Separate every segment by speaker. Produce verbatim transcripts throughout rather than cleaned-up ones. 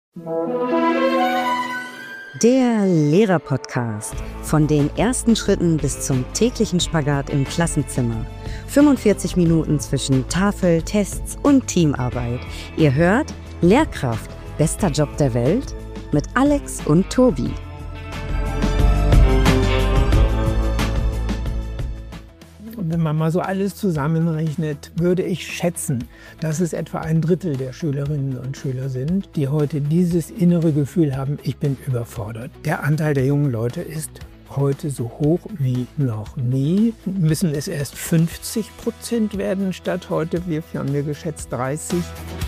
Speaker 1: Der Lehrer-Podcast. Von den ersten Schritten bis zum täglichen Spagat im Klassenzimmer. fünfundvierzig Minuten zwischen Tafel, Tests und Teamarbeit. Ihr hört Lehrkraft, bester Job der Welt? Mit Alex und Tobi.
Speaker 2: Wenn man mal so alles zusammenrechnet, würde ich schätzen, dass es etwa ein Drittel der Schülerinnen und Schüler sind, die heute dieses innere Gefühl haben, ich bin überfordert. Der Anteil der jungen Leute ist heute so hoch wie noch nie. Müssen es erst fünfzig Prozent werden statt heute, wir haben wir geschätzt dreißig.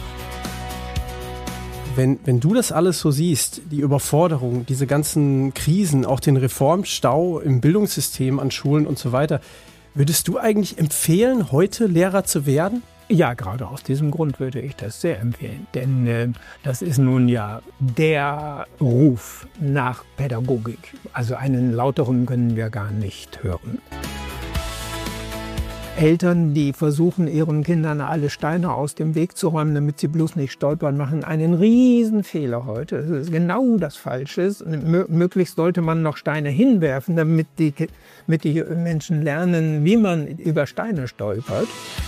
Speaker 3: Wenn, wenn du das alles so siehst, die Überforderung, diese ganzen Krisen, auch den Reformstau im Bildungssystem an Schulen und so weiter, würdest du eigentlich empfehlen, heute Lehrer zu werden?
Speaker 2: Ja, gerade aus diesem Grund würde ich das sehr empfehlen. Denn äh, das ist nun ja der Ruf nach Pädagogik. Also einen lauteren können wir gar nicht hören. Eltern, die versuchen, ihren Kindern alle Steine aus dem Weg zu räumen, damit sie bloß nicht stolpern, machen einen riesen Fehler heute. Das ist genau das Falsche. Mö- möglichst sollte man noch Steine hinwerfen, damit die, damit die Menschen lernen, wie man über Steine stolpert.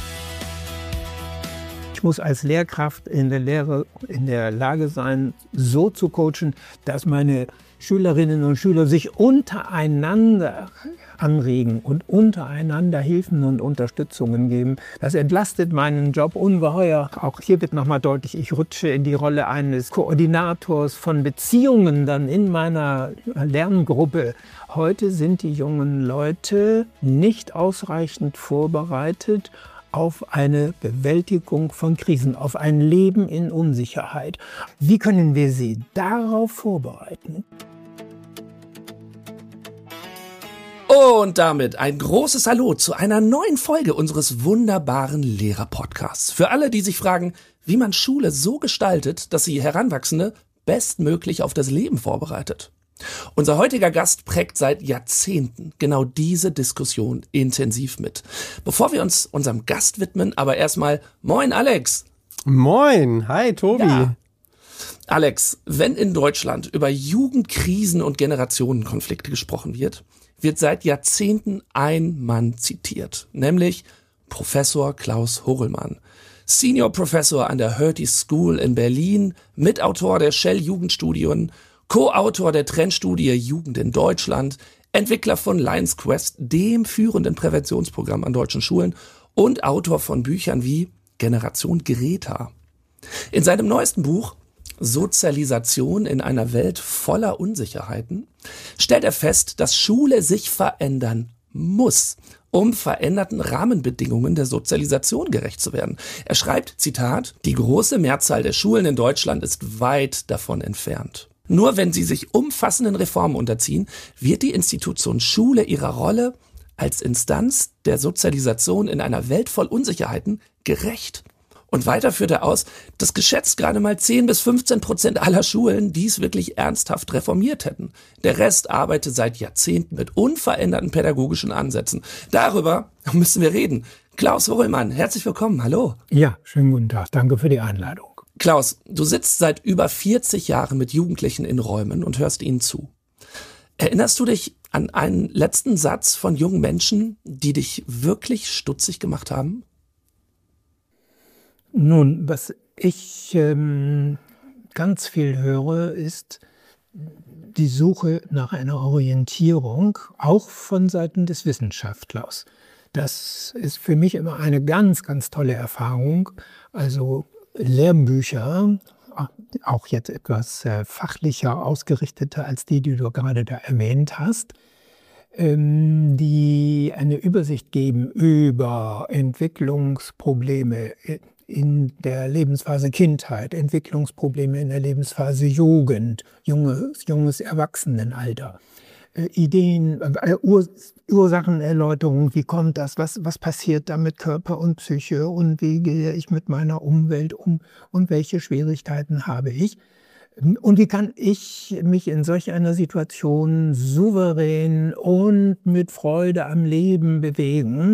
Speaker 2: Ich muss als Lehrkraft in der Lehre in der Lage sein, so zu coachen, dass meine Schülerinnen und Schüler sich untereinander anregen und untereinander Hilfen und Unterstützungen geben. Das entlastet meinen Job ungeheuer. Auch hier wird nochmal deutlich, ich rutsche in die Rolle eines Koordinators von Beziehungen dann in meiner Lerngruppe. Heute sind die jungen Leute nicht ausreichend vorbereitet auf eine Bewältigung von Krisen, auf ein Leben in Unsicherheit. Wie können wir sie darauf vorbereiten?
Speaker 4: Und damit ein großes Hallo zu einer neuen Folge unseres wunderbaren Lehrer-Podcasts. Für alle, die sich fragen, wie man Schule so gestaltet, dass sie Heranwachsende bestmöglich auf das Leben vorbereitet. Unser heutiger Gast prägt seit Jahrzehnten genau diese Diskussion intensiv mit. Bevor wir uns unserem Gast widmen, aber erstmal Moin Alex.
Speaker 3: Moin, hi Tobi.
Speaker 4: Ja. Alex, wenn in Deutschland über Jugendkrisen und Generationenkonflikte gesprochen wird, wird seit Jahrzehnten ein Mann zitiert, nämlich Professor Klaus Horrellmann. Senior Professor an der Hertie School in Berlin, Mitautor der Shell-Jugendstudien, Co-Autor der Trendstudie Jugend in Deutschland, Entwickler von Lions Quest, dem führenden Präventionsprogramm an deutschen Schulen und Autor von Büchern wie Generation Greta. In seinem neuesten Buch Sozialisation in einer Welt voller Unsicherheiten stellt er fest, dass Schule sich verändern muss, um veränderten Rahmenbedingungen der Sozialisation gerecht zu werden. Er schreibt, Zitat, die große Mehrzahl der Schulen in Deutschland ist weit davon entfernt. Nur wenn sie sich umfassenden Reformen unterziehen, wird die Institution Schule ihrer Rolle als Instanz der Sozialisation in einer Welt voll Unsicherheiten gerecht. Und weiter führt er aus, dass geschätzt gerade mal zehn bis fünfzehn Prozent aller Schulen dies wirklich ernsthaft reformiert hätten. Der Rest arbeitet seit Jahrzehnten mit unveränderten pädagogischen Ansätzen. Darüber müssen wir reden. Klaus Horrellmann, herzlich willkommen, hallo.
Speaker 2: Ja, schönen guten Tag, danke für die Einladung.
Speaker 4: Klaus, du sitzt seit über vierzig Jahren mit Jugendlichen in Räumen und hörst ihnen zu. Erinnerst du dich an einen letzten Satz von jungen Menschen, die dich wirklich stutzig gemacht haben?
Speaker 2: Nun, was ich ähm, ganz viel höre, ist die Suche nach einer Orientierung, auch von Seiten des Wissenschaftlers. Das ist für mich immer eine ganz, ganz tolle Erfahrung. Also Lehrbücher, auch jetzt etwas äh, fachlicher ausgerichteter als die, die du gerade da erwähnt hast, ähm, die eine Übersicht geben über Entwicklungsprobleme in der Lebensphase Kindheit, Entwicklungsprobleme in der Lebensphase Jugend, junges, junges Erwachsenenalter, äh, Ideen, äh, Ur Ursachenerläuterung, wie kommt das, was, was passiert da mit Körper und Psyche und wie gehe ich mit meiner Umwelt um und welche Schwierigkeiten habe ich. Und wie kann ich mich in solch einer Situation souverän und mit Freude am Leben bewegen?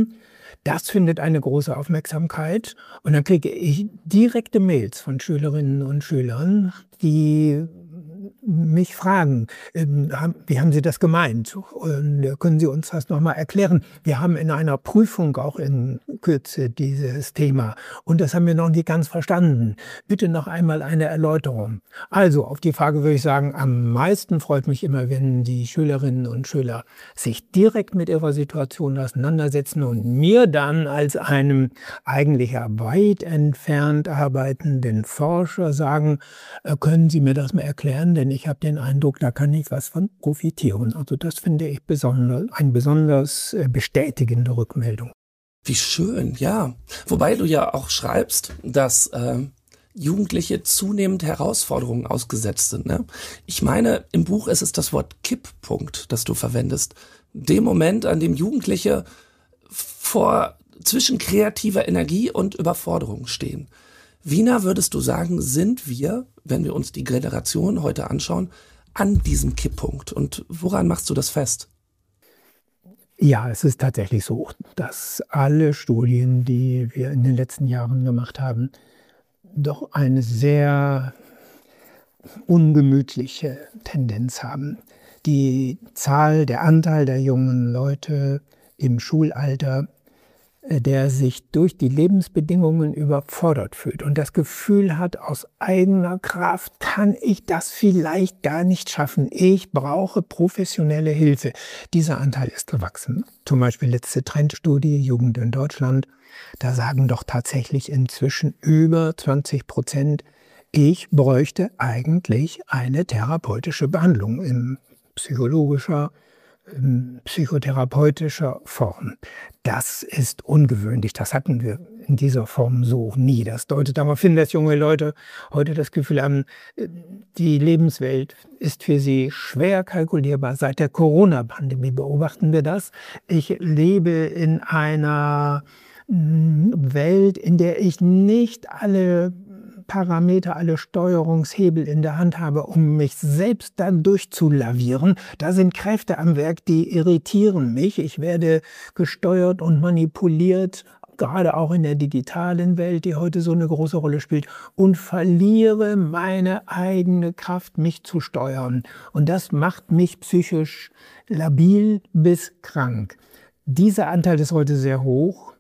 Speaker 2: Das findet eine große Aufmerksamkeit und dann kriege ich direkte Mails von Schülerinnen und Schülern, die mich fragen, wie haben Sie das gemeint? Und können Sie uns das nochmal erklären? Wir haben in einer Prüfung auch in Kürze dieses Thema und das haben wir noch nicht ganz verstanden. Bitte noch einmal eine Erläuterung. Also auf die Frage würde ich sagen, am meisten freut mich immer, wenn die Schülerinnen und Schüler sich direkt mit ihrer Situation auseinandersetzen und mir dann als einem eigentlich ja weit entfernt arbeitenden Forscher sagen, können Sie mir das mal erklären, denn ich habe den Eindruck, da kann ich was von profitieren. Also das finde ich besonders, eine besonders bestätigende Rückmeldung.
Speaker 4: Wie schön, ja. Wobei du ja auch schreibst, dass äh, Jugendliche zunehmend Herausforderungen ausgesetzt sind. Ne? Ich meine, im Buch ist es das Wort Kipppunkt, das du verwendest. Dem Moment, an dem Jugendliche vor zwischen kreativer Energie und Überforderung stehen. Wie nah würdest du sagen, sind wir, wenn wir uns die Generation heute anschauen, an diesem Kipppunkt? Und woran machst du das fest?
Speaker 2: Ja, es ist tatsächlich so, dass alle Studien, die wir in den letzten Jahren gemacht haben, doch eine sehr ungemütliche Tendenz haben. Die Zahl, der Anteil der jungen Leute im Schulalter, der sich durch die Lebensbedingungen überfordert fühlt und das Gefühl hat, aus eigener Kraft kann ich das vielleicht gar nicht schaffen. Ich brauche professionelle Hilfe. Dieser Anteil ist gewachsen. Zum Beispiel letzte Trendstudie, Jugend in Deutschland. Da sagen doch tatsächlich inzwischen über zwanzig Prozent, ich bräuchte eigentlich eine therapeutische Behandlung in psychologischer, psychotherapeutischer Form. Das ist ungewöhnlich. Das hatten wir in dieser Form so nie. Das deutet darauf hin, dass junge Leute heute das Gefühl haben, die Lebenswelt ist für sie schwer kalkulierbar. Seit der Corona-Pandemie beobachten wir das. Ich lebe in einer Welt, in der ich nicht alle Parameter, alle Steuerungshebel in der Hand habe, um mich selbst dann durchzulavieren. Da sind Kräfte am Werk, die irritieren mich. Ich werde gesteuert und manipuliert, gerade auch in der digitalen Welt, die heute so eine große Rolle spielt, und verliere meine eigene Kraft, mich zu steuern. Und das macht mich psychisch labil bis krank. Dieser Anteil ist heute sehr hoch.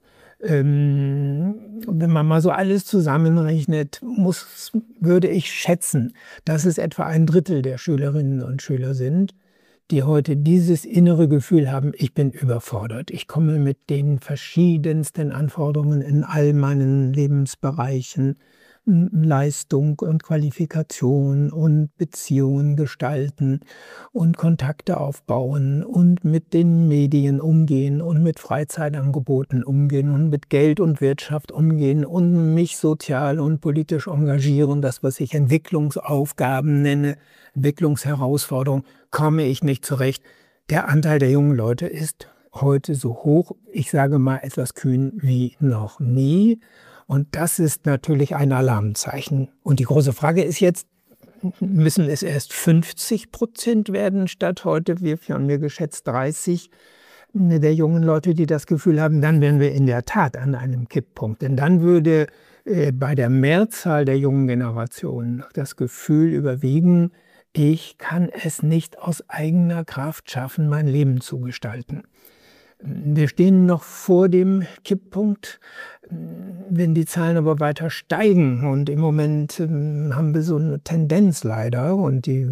Speaker 2: Ähm, wenn man mal so alles zusammenrechnet, muss, würde ich schätzen, dass es etwa ein Drittel der Schülerinnen und Schüler sind, die heute dieses innere Gefühl haben, ich bin überfordert. Ich komme mit den verschiedensten Anforderungen in all meinen Lebensbereichen, Leistung und Qualifikation und Beziehungen gestalten und Kontakte aufbauen und mit den Medien umgehen und mit Freizeitangeboten umgehen und mit Geld und Wirtschaft umgehen und mich sozial und politisch engagieren. Das, was ich Entwicklungsaufgaben nenne, Entwicklungsherausforderungen, komme ich nicht zurecht. Der Anteil der jungen Leute ist heute so hoch, ich sage mal etwas kühn, wie noch nie. Und das ist natürlich ein Alarmzeichen. Und die große Frage ist jetzt, müssen es erst fünfzig Prozent werden statt heute, wie von mir geschätzt dreißig der jungen Leute, die das Gefühl haben, dann wären wir in der Tat an einem Kipppunkt. Denn dann würde äh, bei der Mehrzahl der jungen Generationen das Gefühl überwiegen, ich kann es nicht aus eigener Kraft schaffen, mein Leben zu gestalten. Wir stehen noch vor dem Kipppunkt, wenn die Zahlen aber weiter steigen. Und im Moment haben wir so eine Tendenz leider. Und die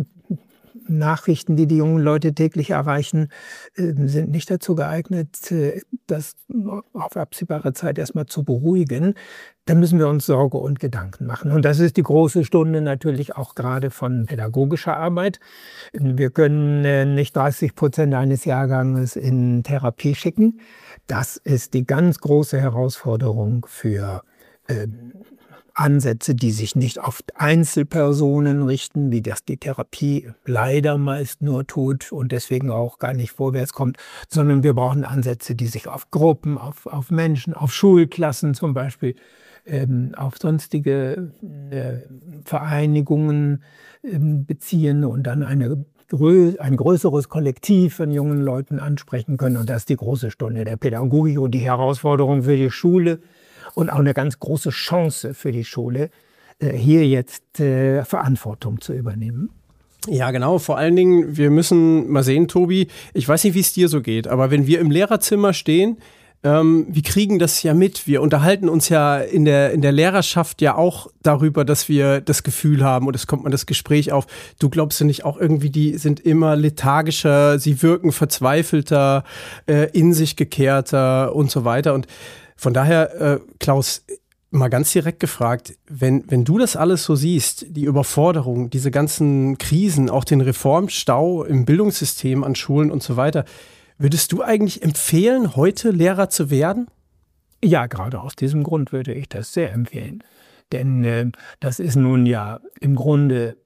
Speaker 2: Nachrichten, die die jungen Leute täglich erreichen, sind nicht dazu geeignet, das auf absehbare Zeit erstmal zu beruhigen. Dann müssen wir uns Sorge und Gedanken machen. Und das ist die große Stunde natürlich auch gerade von pädagogischer Arbeit. Wir können nicht dreißig Prozent eines Jahrganges in Therapie schicken. Das ist die ganz große Herausforderung für äh, Ansätze, die sich nicht auf Einzelpersonen richten, wie das die Therapie leider meist nur tut und deswegen auch gar nicht vorwärts kommt, sondern wir brauchen Ansätze, die sich auf Gruppen, auf, auf Menschen, auf Schulklassen zum Beispiel, ähm, auf sonstige äh, Vereinigungen äh, beziehen und dann eine grö- ein größeres Kollektiv von jungen Leuten ansprechen können. Und das ist die große Stunde der Pädagogik und die Herausforderung für die Schule und auch eine ganz große Chance für die Schule, hier jetzt äh, Verantwortung zu übernehmen.
Speaker 3: Ja, genau. Vor allen Dingen, wir müssen mal sehen, Tobi, ich weiß nicht, wie es dir so geht, aber wenn wir im Lehrerzimmer stehen, ähm, wir kriegen das ja mit. Wir unterhalten uns ja in der, in der Lehrerschaft ja auch darüber, dass wir das Gefühl haben, und es kommt mal das Gespräch auf, du glaubst ja nicht auch irgendwie, die sind immer lethargischer, sie wirken verzweifelter, äh, in sich gekehrter und so weiter. Und von daher, äh, Klaus, mal ganz direkt gefragt, wenn, wenn du das alles so siehst, die Überforderung, diese ganzen Krisen, auch den Reformstau im Bildungssystem an Schulen und so weiter, würdest du eigentlich empfehlen, heute Lehrer zu werden?
Speaker 2: Ja, gerade aus diesem Grund würde ich das sehr empfehlen. Denn äh, das ist nun ja im Grunde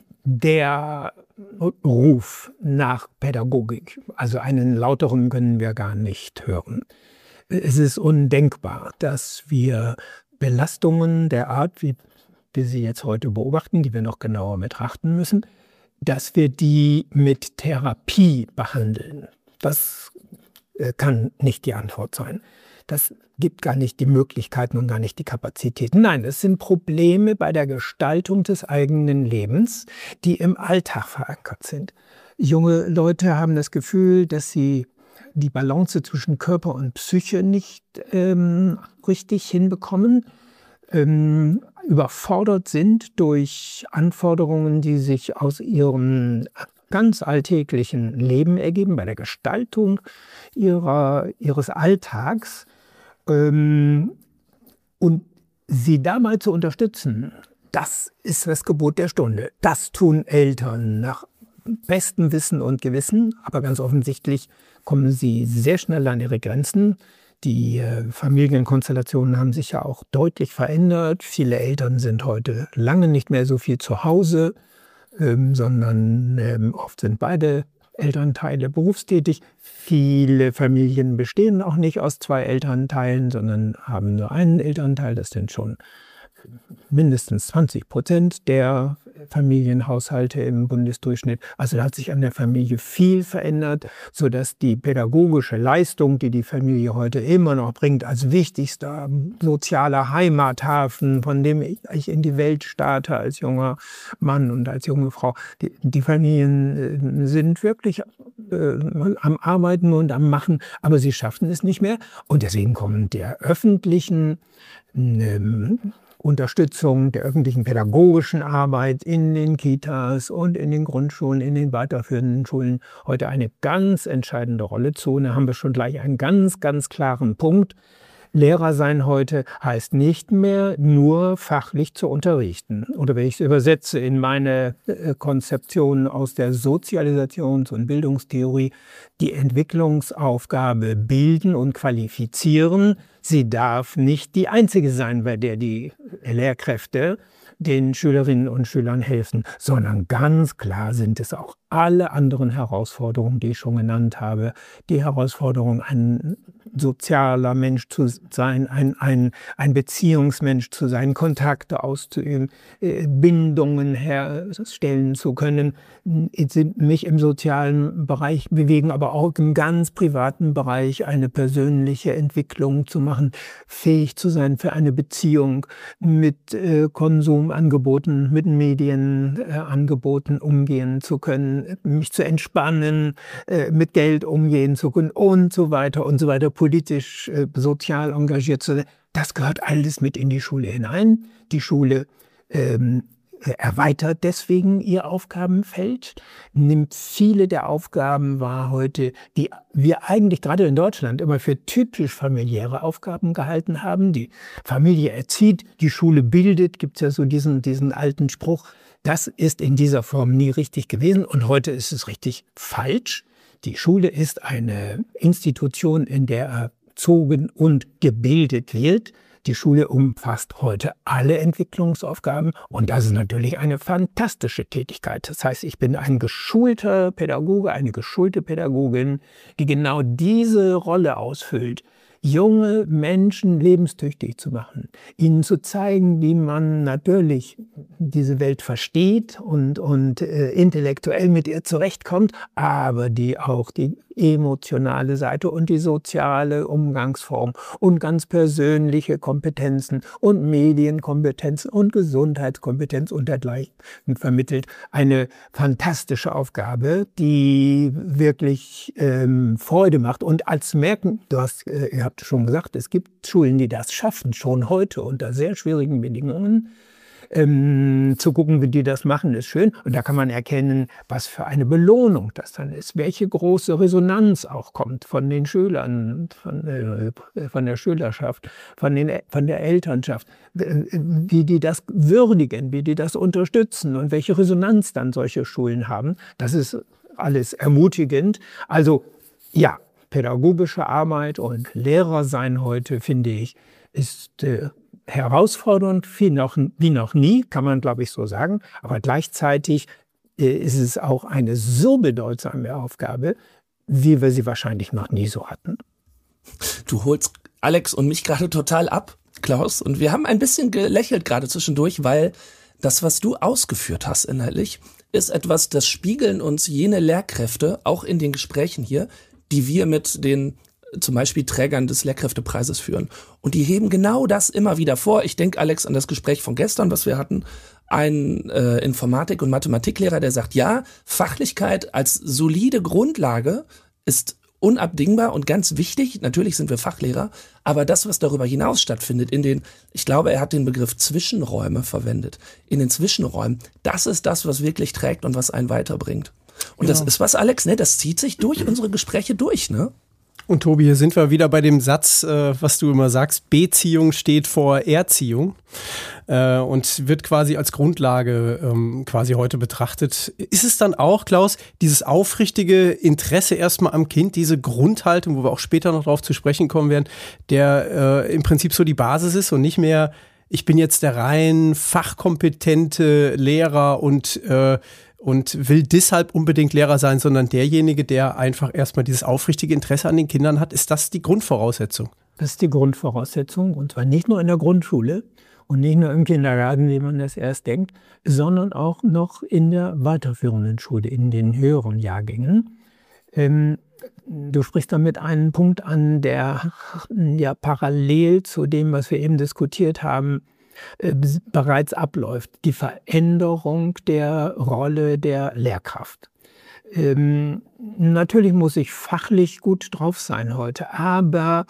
Speaker 2: der Ruf nach Pädagogik. Also einen lauteren können wir gar nicht hören. Es ist undenkbar, dass wir Belastungen der Art, wie wir sie jetzt heute beobachten, die wir noch genauer betrachten müssen, dass wir die mit Therapie behandeln. Das kann nicht die Antwort sein. Das gibt gar nicht die Möglichkeiten und gar nicht die Kapazitäten. Nein, es sind Probleme bei der Gestaltung des eigenen Lebens, die im Alltag verankert sind. Junge Leute haben das Gefühl, dass sie die Balance zwischen Körper und Psyche nicht ähm, richtig hinbekommen, ähm, überfordert sind durch Anforderungen, die sich aus ihrem ganz alltäglichen Leben ergeben, bei der Gestaltung ihrer, ihres Alltags. Ähm, und sie dabei zu unterstützen, das ist das Gebot der Stunde. Das tun Eltern nach bestem Wissen und Gewissen, aber ganz offensichtlich kommen sie sehr schnell an ihre Grenzen. Die äh, Familienkonstellationen haben sich ja auch deutlich verändert. Viele Eltern sind heute lange nicht mehr so viel zu Hause, ähm, sondern ähm, oft sind beide Elternteile berufstätig. Viele Familien bestehen auch nicht aus zwei Elternteilen, sondern haben nur einen Elternteil. Das sind schon mindestens zwanzig Prozent der Familienhaushalte im Bundesdurchschnitt. Also da hat sich an der Familie viel verändert, sodass die pädagogische Leistung, die die Familie heute immer noch bringt, als wichtigster sozialer Heimathafen, von dem ich in die Welt starte als junger Mann und als junge Frau, die, die Familien sind wirklich äh, am Arbeiten und am Machen, aber sie schaffen es nicht mehr. Und deswegen kommen der öffentlichen ähm, Unterstützung der öffentlichen pädagogischen Arbeit in den Kitas und in den Grundschulen, in den weiterführenden Schulen heute eine ganz entscheidende Rolle zu. Und da haben wir schon gleich einen ganz, ganz klaren Punkt. Lehrer sein heute heißt nicht mehr nur fachlich zu unterrichten. Oder wenn ich es übersetze in meine Konzeption aus der Sozialisations- und Bildungstheorie, die Entwicklungsaufgabe bilden und qualifizieren. Sie darf nicht die einzige sein, bei der die Lehrkräfte den Schülerinnen und Schülern helfen, sondern ganz klar sind es auch alle anderen Herausforderungen, die ich schon genannt habe. Die Herausforderung, ein sozialer Mensch zu sein, ein, ein, ein Beziehungsmensch zu sein, Kontakte auszuüben, Bindungen herstellen zu können, mich im sozialen Bereich bewegen, aber auch im ganz privaten Bereich eine persönliche Entwicklung zu machen, fähig zu sein für eine Beziehung mit äh, Konsumangeboten, mit Medienangeboten äh, umgehen zu können, mich zu entspannen, äh, mit Geld umgehen zu können und so weiter und so weiter, politisch, äh, sozial engagiert zu sein. Das gehört alles mit in die Schule hinein. Die Schule ähm, erweitert deswegen ihr Aufgabenfeld, nimmt viele der Aufgaben wahr heute, die wir eigentlich gerade in Deutschland immer für typisch familiäre Aufgaben gehalten haben. Die Familie erzieht, die Schule bildet, gibt es ja so diesen, diesen alten Spruch. Das ist in dieser Form nie richtig gewesen und heute ist es richtig falsch. Die Schule ist eine Institution, in der erzogen und gebildet wird. Die Schule umfasst heute alle Entwicklungsaufgaben und das ist natürlich eine fantastische Tätigkeit. Das heißt, ich bin ein geschulter Pädagoge, eine geschulte Pädagogin, die genau diese Rolle ausfüllt, junge Menschen lebenstüchtig zu machen, ihnen zu zeigen, wie man natürlich diese Welt versteht und, und äh, intellektuell mit ihr zurechtkommt, aber die auch die emotionale Seite und die soziale Umgangsform und ganz persönliche Kompetenzen und Medienkompetenzen und Gesundheitskompetenz und dergleichen vermittelt. Eine fantastische Aufgabe, die wirklich ähm, Freude macht. Und als merken, du hast, äh, ihr habt schon gesagt, es gibt Schulen, die das schaffen, schon heute unter sehr schwierigen Bedingungen. Ähm, zu gucken, wie die das machen, ist schön. Und da kann man erkennen, was für eine Belohnung das dann ist, welche große Resonanz auch kommt von den Schülern, von, äh, von der Schülerschaft, von, den, von der Elternschaft, wie die das würdigen, wie die das unterstützen und welche Resonanz dann solche Schulen haben. Das ist alles ermutigend. Also ja, pädagogische Arbeit und Lehrer sein heute, finde ich, ist äh, herausfordernd, wie noch, wie noch nie, kann man, glaube ich, so sagen. Aber gleichzeitig äh, ist es auch eine so bedeutsame Aufgabe, wie wir sie wahrscheinlich noch nie so hatten.
Speaker 4: Du holst Alex und mich gerade total ab, Klaus. Und wir haben ein bisschen gelächelt gerade zwischendurch, weil das, was du ausgeführt hast inhaltlich, ist etwas, das spiegeln uns jene Lehrkräfte, auch in den Gesprächen hier, die wir mit den zum Beispiel Trägern des Lehrkräftepreises führen. Und die heben genau das immer wieder vor. Ich denke, Alex, an das Gespräch von gestern, was wir hatten. Ein äh, Informatik- und Mathematiklehrer, der sagt, ja, Fachlichkeit als solide Grundlage ist unabdingbar und ganz wichtig. Natürlich sind wir Fachlehrer, aber das, was darüber hinaus stattfindet, in den, ich glaube, er hat den Begriff Zwischenräume verwendet. In den Zwischenräumen, das ist das, was wirklich trägt und was einen weiterbringt. Und ja. Das ist was, Alex, ne? Das zieht sich durch unsere Gespräche durch, ne?
Speaker 3: Und Tobi, hier sind wir wieder bei dem Satz, äh, was du immer sagst, Beziehung steht vor Erziehung äh, und wird quasi als Grundlage ähm, quasi heute betrachtet. Ist es dann auch, Klaus, dieses aufrichtige Interesse erstmal am Kind, diese Grundhaltung, wo wir auch später noch drauf zu sprechen kommen werden, der äh, im Prinzip so die Basis ist und nicht mehr, ich bin jetzt der rein fachkompetente Lehrer und äh, und will deshalb unbedingt Lehrer sein, sondern derjenige, der einfach erstmal dieses aufrichtige Interesse an den Kindern hat, ist das die Grundvoraussetzung?
Speaker 2: Das ist die Grundvoraussetzung, und zwar nicht nur in der Grundschule und nicht nur im Kindergarten, wie man das erst denkt, sondern auch noch in der weiterführenden Schule, in den höheren Jahrgängen. Ähm, du sprichst damit einen Punkt an, der ja parallel zu dem, was wir eben diskutiert haben, bereits abläuft, die Veränderung der Rolle der Lehrkraft. Ähm, natürlich muss ich fachlich gut drauf sein heute, aber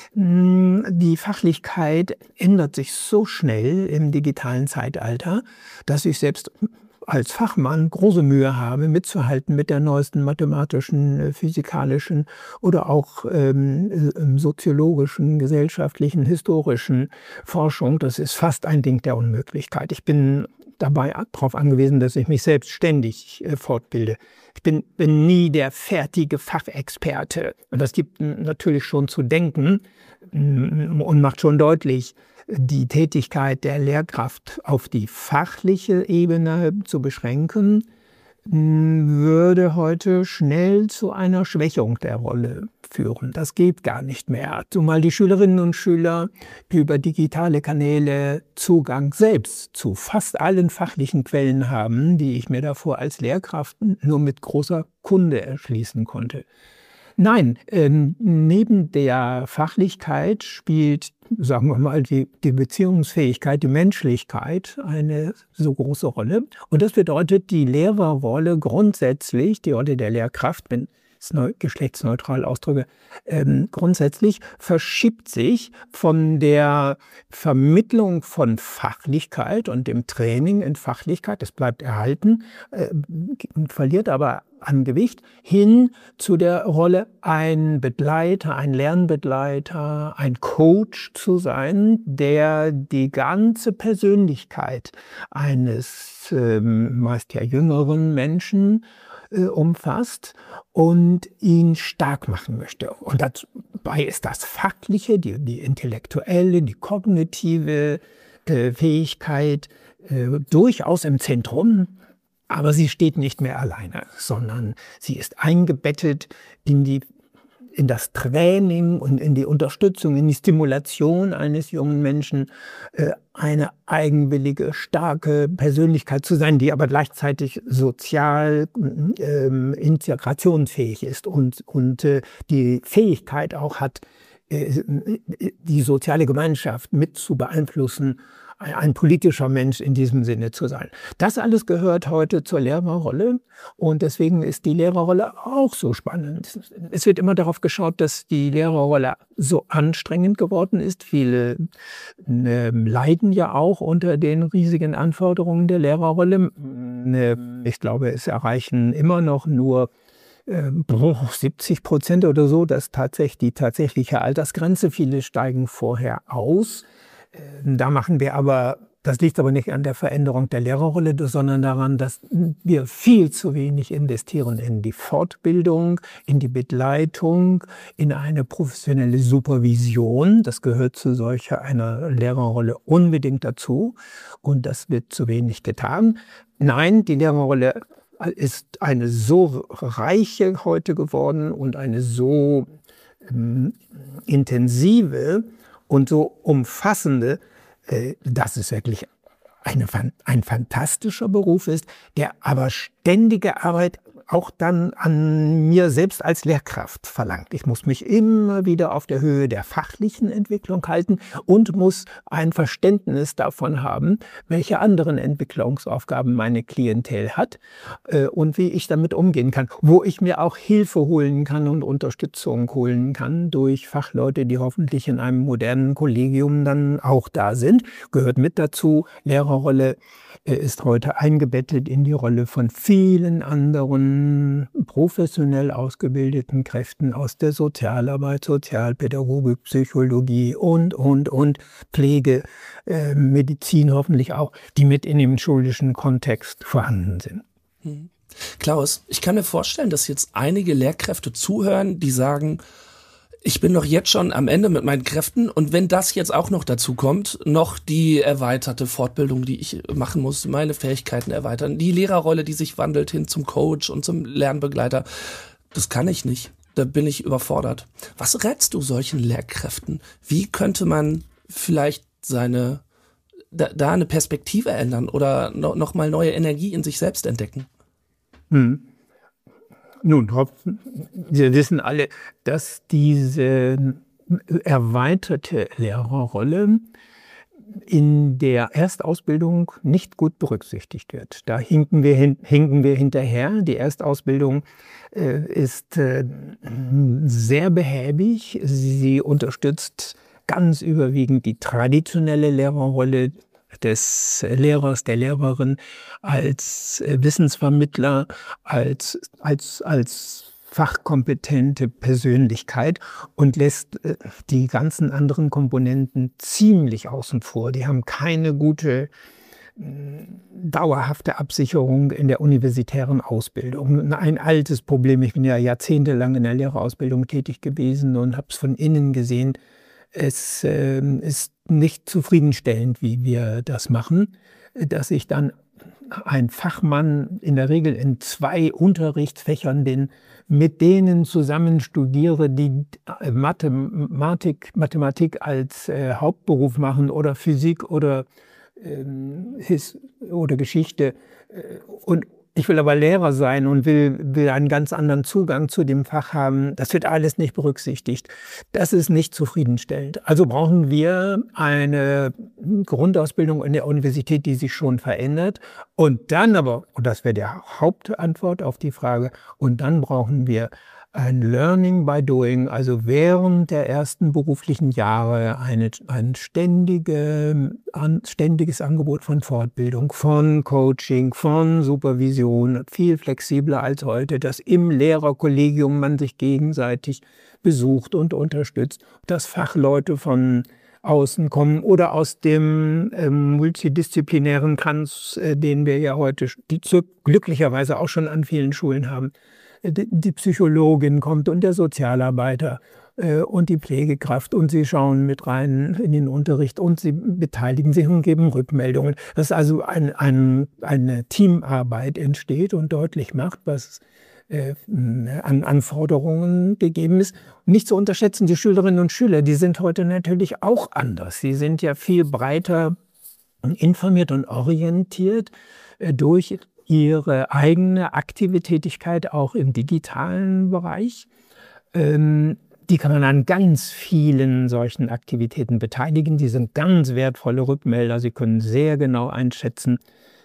Speaker 2: mh, die Fachlichkeit ändert sich so schnell im digitalen Zeitalter, dass ich selbst als Fachmann große Mühe habe, mitzuhalten mit der neuesten mathematischen, physikalischen oder auch ähm, soziologischen, gesellschaftlichen, historischen Forschung. Das ist fast ein Ding der Unmöglichkeit. Ich bin dabei darauf angewiesen, dass ich mich selbst ständig äh, fortbilde. Ich bin, bin nie der fertige Fachexperte. Und das gibt natürlich schon zu denken und macht schon deutlich, die Tätigkeit der Lehrkraft auf die fachliche Ebene zu beschränken, würde heute schnell zu einer Schwächung der Rolle führen. Das geht gar nicht mehr. Zumal die Schülerinnen und Schüler über digitale Kanäle Zugang selbst zu fast allen fachlichen Quellen haben, die ich mir davor als Lehrkraft nur mit großer Kunde erschließen konnte. Nein, äh, neben der Fachlichkeit spielt, sagen wir mal, die, die Beziehungsfähigkeit, die Menschlichkeit eine so große Rolle. Und das bedeutet, die Lehrerrolle grundsätzlich, die Rolle der Lehrkraft, wenn ich es geschlechtsneutral ausdrücke, ähm, grundsätzlich verschiebt sich von der Vermittlung von Fachlichkeit und dem Training in Fachlichkeit, das bleibt erhalten, äh, verliert aber an Gewicht, hin zu der Rolle, ein Begleiter, ein Lernbegleiter, ein Coach zu sein, der die ganze Persönlichkeit eines ähm, meist ja jüngeren Menschen äh, umfasst und ihn stark machen möchte. Und dabei ist das Fachliche, die, die intellektuelle, die kognitive äh, Fähigkeit äh, durchaus im Zentrum. Aber sie steht nicht mehr alleine, sondern sie ist eingebettet in die in das Training und in die Unterstützung, in die Stimulation eines jungen Menschen, äh, eine eigenwillige, starke Persönlichkeit zu sein, die aber gleichzeitig sozial äh, integrationsfähig ist und, und äh, die Fähigkeit auch hat, äh, die soziale Gemeinschaft mit zu beeinflussen, ein politischer Mensch in diesem Sinne zu sein. Das alles gehört heute zur Lehrerrolle und deswegen ist die Lehrerrolle auch so spannend. Es wird immer darauf geschaut, dass die Lehrerrolle so anstrengend geworden ist. Viele äh, leiden ja auch unter den riesigen Anforderungen der Lehrerrolle. Äh, ich glaube, es erreichen immer noch nur äh, siebzig Prozent oder so, das tatsächlich die tatsächliche Altersgrenze. Viele steigen vorher aus. Da machen wir aber, das liegt aber nicht an der Veränderung der Lehrerrolle, sondern daran, dass wir viel zu wenig investieren in die Fortbildung, in die Begleitung, in eine professionelle Supervision. Das gehört zu solcher einer Lehrerrolle unbedingt dazu und das wird zu wenig getan. Nein, die Lehrerrolle ist eine so reiche heute geworden und eine so ähm, intensive und so umfassende, äh, dass es wirklich eine, ein fantastischer Beruf ist, der aber ständige Arbeit auch dann an mir selbst als Lehrkraft verlangt. Ich muss mich immer wieder auf der Höhe der fachlichen Entwicklung halten und muss ein Verständnis davon haben, welche anderen Entwicklungsaufgaben meine Klientel hat äh, und wie ich damit umgehen kann, wo ich mir auch Hilfe holen kann und Unterstützung holen kann durch Fachleute, die hoffentlich in einem modernen Kollegium dann auch da sind. Gehört mit dazu. Lehrerrolle äh, ist heute eingebettet in die Rolle von vielen anderen professionell ausgebildeten Kräften aus der Sozialarbeit, Sozialpädagogik, Psychologie und, und, und Pflege, äh, Medizin hoffentlich auch, die mit in dem schulischen Kontext vorhanden sind.
Speaker 4: Hm. Klaus, ich kann mir vorstellen, dass jetzt einige Lehrkräfte zuhören, die sagen, ich bin doch jetzt schon am Ende mit meinen Kräften und wenn das jetzt auch noch dazu kommt, noch die erweiterte Fortbildung, die ich machen muss, meine Fähigkeiten erweitern, die Lehrerrolle, die sich wandelt hin zum Coach und zum Lernbegleiter, das kann ich nicht. Da bin ich überfordert. Was rätst du solchen Lehrkräften? Wie könnte man vielleicht seine, da, da eine Perspektive ändern oder no, noch mal neue Energie in sich selbst entdecken?
Speaker 2: Hm. Nun, wir wissen alle, dass diese erweiterte Lehrerrolle in der Erstausbildung nicht gut berücksichtigt wird. Da hinken wir, hin, hinken wir hinterher. Die Erstausbildung äh, ist äh, sehr behäbig. Sie unterstützt ganz überwiegend die traditionelle Lehrerrolle des Lehrers, der Lehrerin als Wissensvermittler, als, als, als fachkompetente Persönlichkeit und lässt die ganzen anderen Komponenten ziemlich außen vor. Die haben keine gute dauerhafte Absicherung in der universitären Ausbildung. Ein altes Problem, ich bin ja jahrzehntelang in der Lehrerausbildung tätig gewesen und habe es von innen gesehen. Es äh, ist nicht zufriedenstellend, wie wir das machen, dass ich dann ein Fachmann in der Regel in zwei Unterrichtsfächern bin, mit denen zusammen studiere, die Mathematik, Mathematik als äh, Hauptberuf machen oder Physik oder, äh, His oder Geschichte. Und ich will aber Lehrer sein und will, will einen ganz anderen Zugang zu dem Fach haben. Das wird alles nicht berücksichtigt. Das ist nicht zufriedenstellend. Also brauchen wir eine Grundausbildung in der Universität, die sich schon verändert. Und dann aber, und das wäre die Hauptantwort auf die Frage, und dann brauchen wir ein Learning by Doing, also während der ersten beruflichen Jahre eine, ein ständige, ein ständiges Angebot von Fortbildung, von Coaching, von Supervision, viel flexibler als heute, dass im Lehrerkollegium man sich gegenseitig besucht und unterstützt, dass Fachleute von außen kommen oder aus dem äh, multidisziplinären Kranz, äh, den wir ja heute die, glücklicherweise auch schon an vielen Schulen haben. Die Psychologin kommt und der Sozialarbeiter äh, und die Pflegekraft und sie schauen mit rein in den Unterricht und sie beteiligen sich und geben Rückmeldungen. Dass also ein, ein, eine Teamarbeit entsteht und deutlich macht, was äh, an Anforderungen gegeben ist. Nicht zu unterschätzen, die Schülerinnen und Schüler, die sind heute natürlich auch anders. Sie sind ja viel breiter informiert und orientiert äh, durch ihre eigene Aktivitätigkeit auch im digitalen Bereich. Ähm, die kann man an ganz vielen solchen Aktivitäten beteiligen. Die sind ganz wertvolle Rückmelder. Sie können sehr genau einschätzen,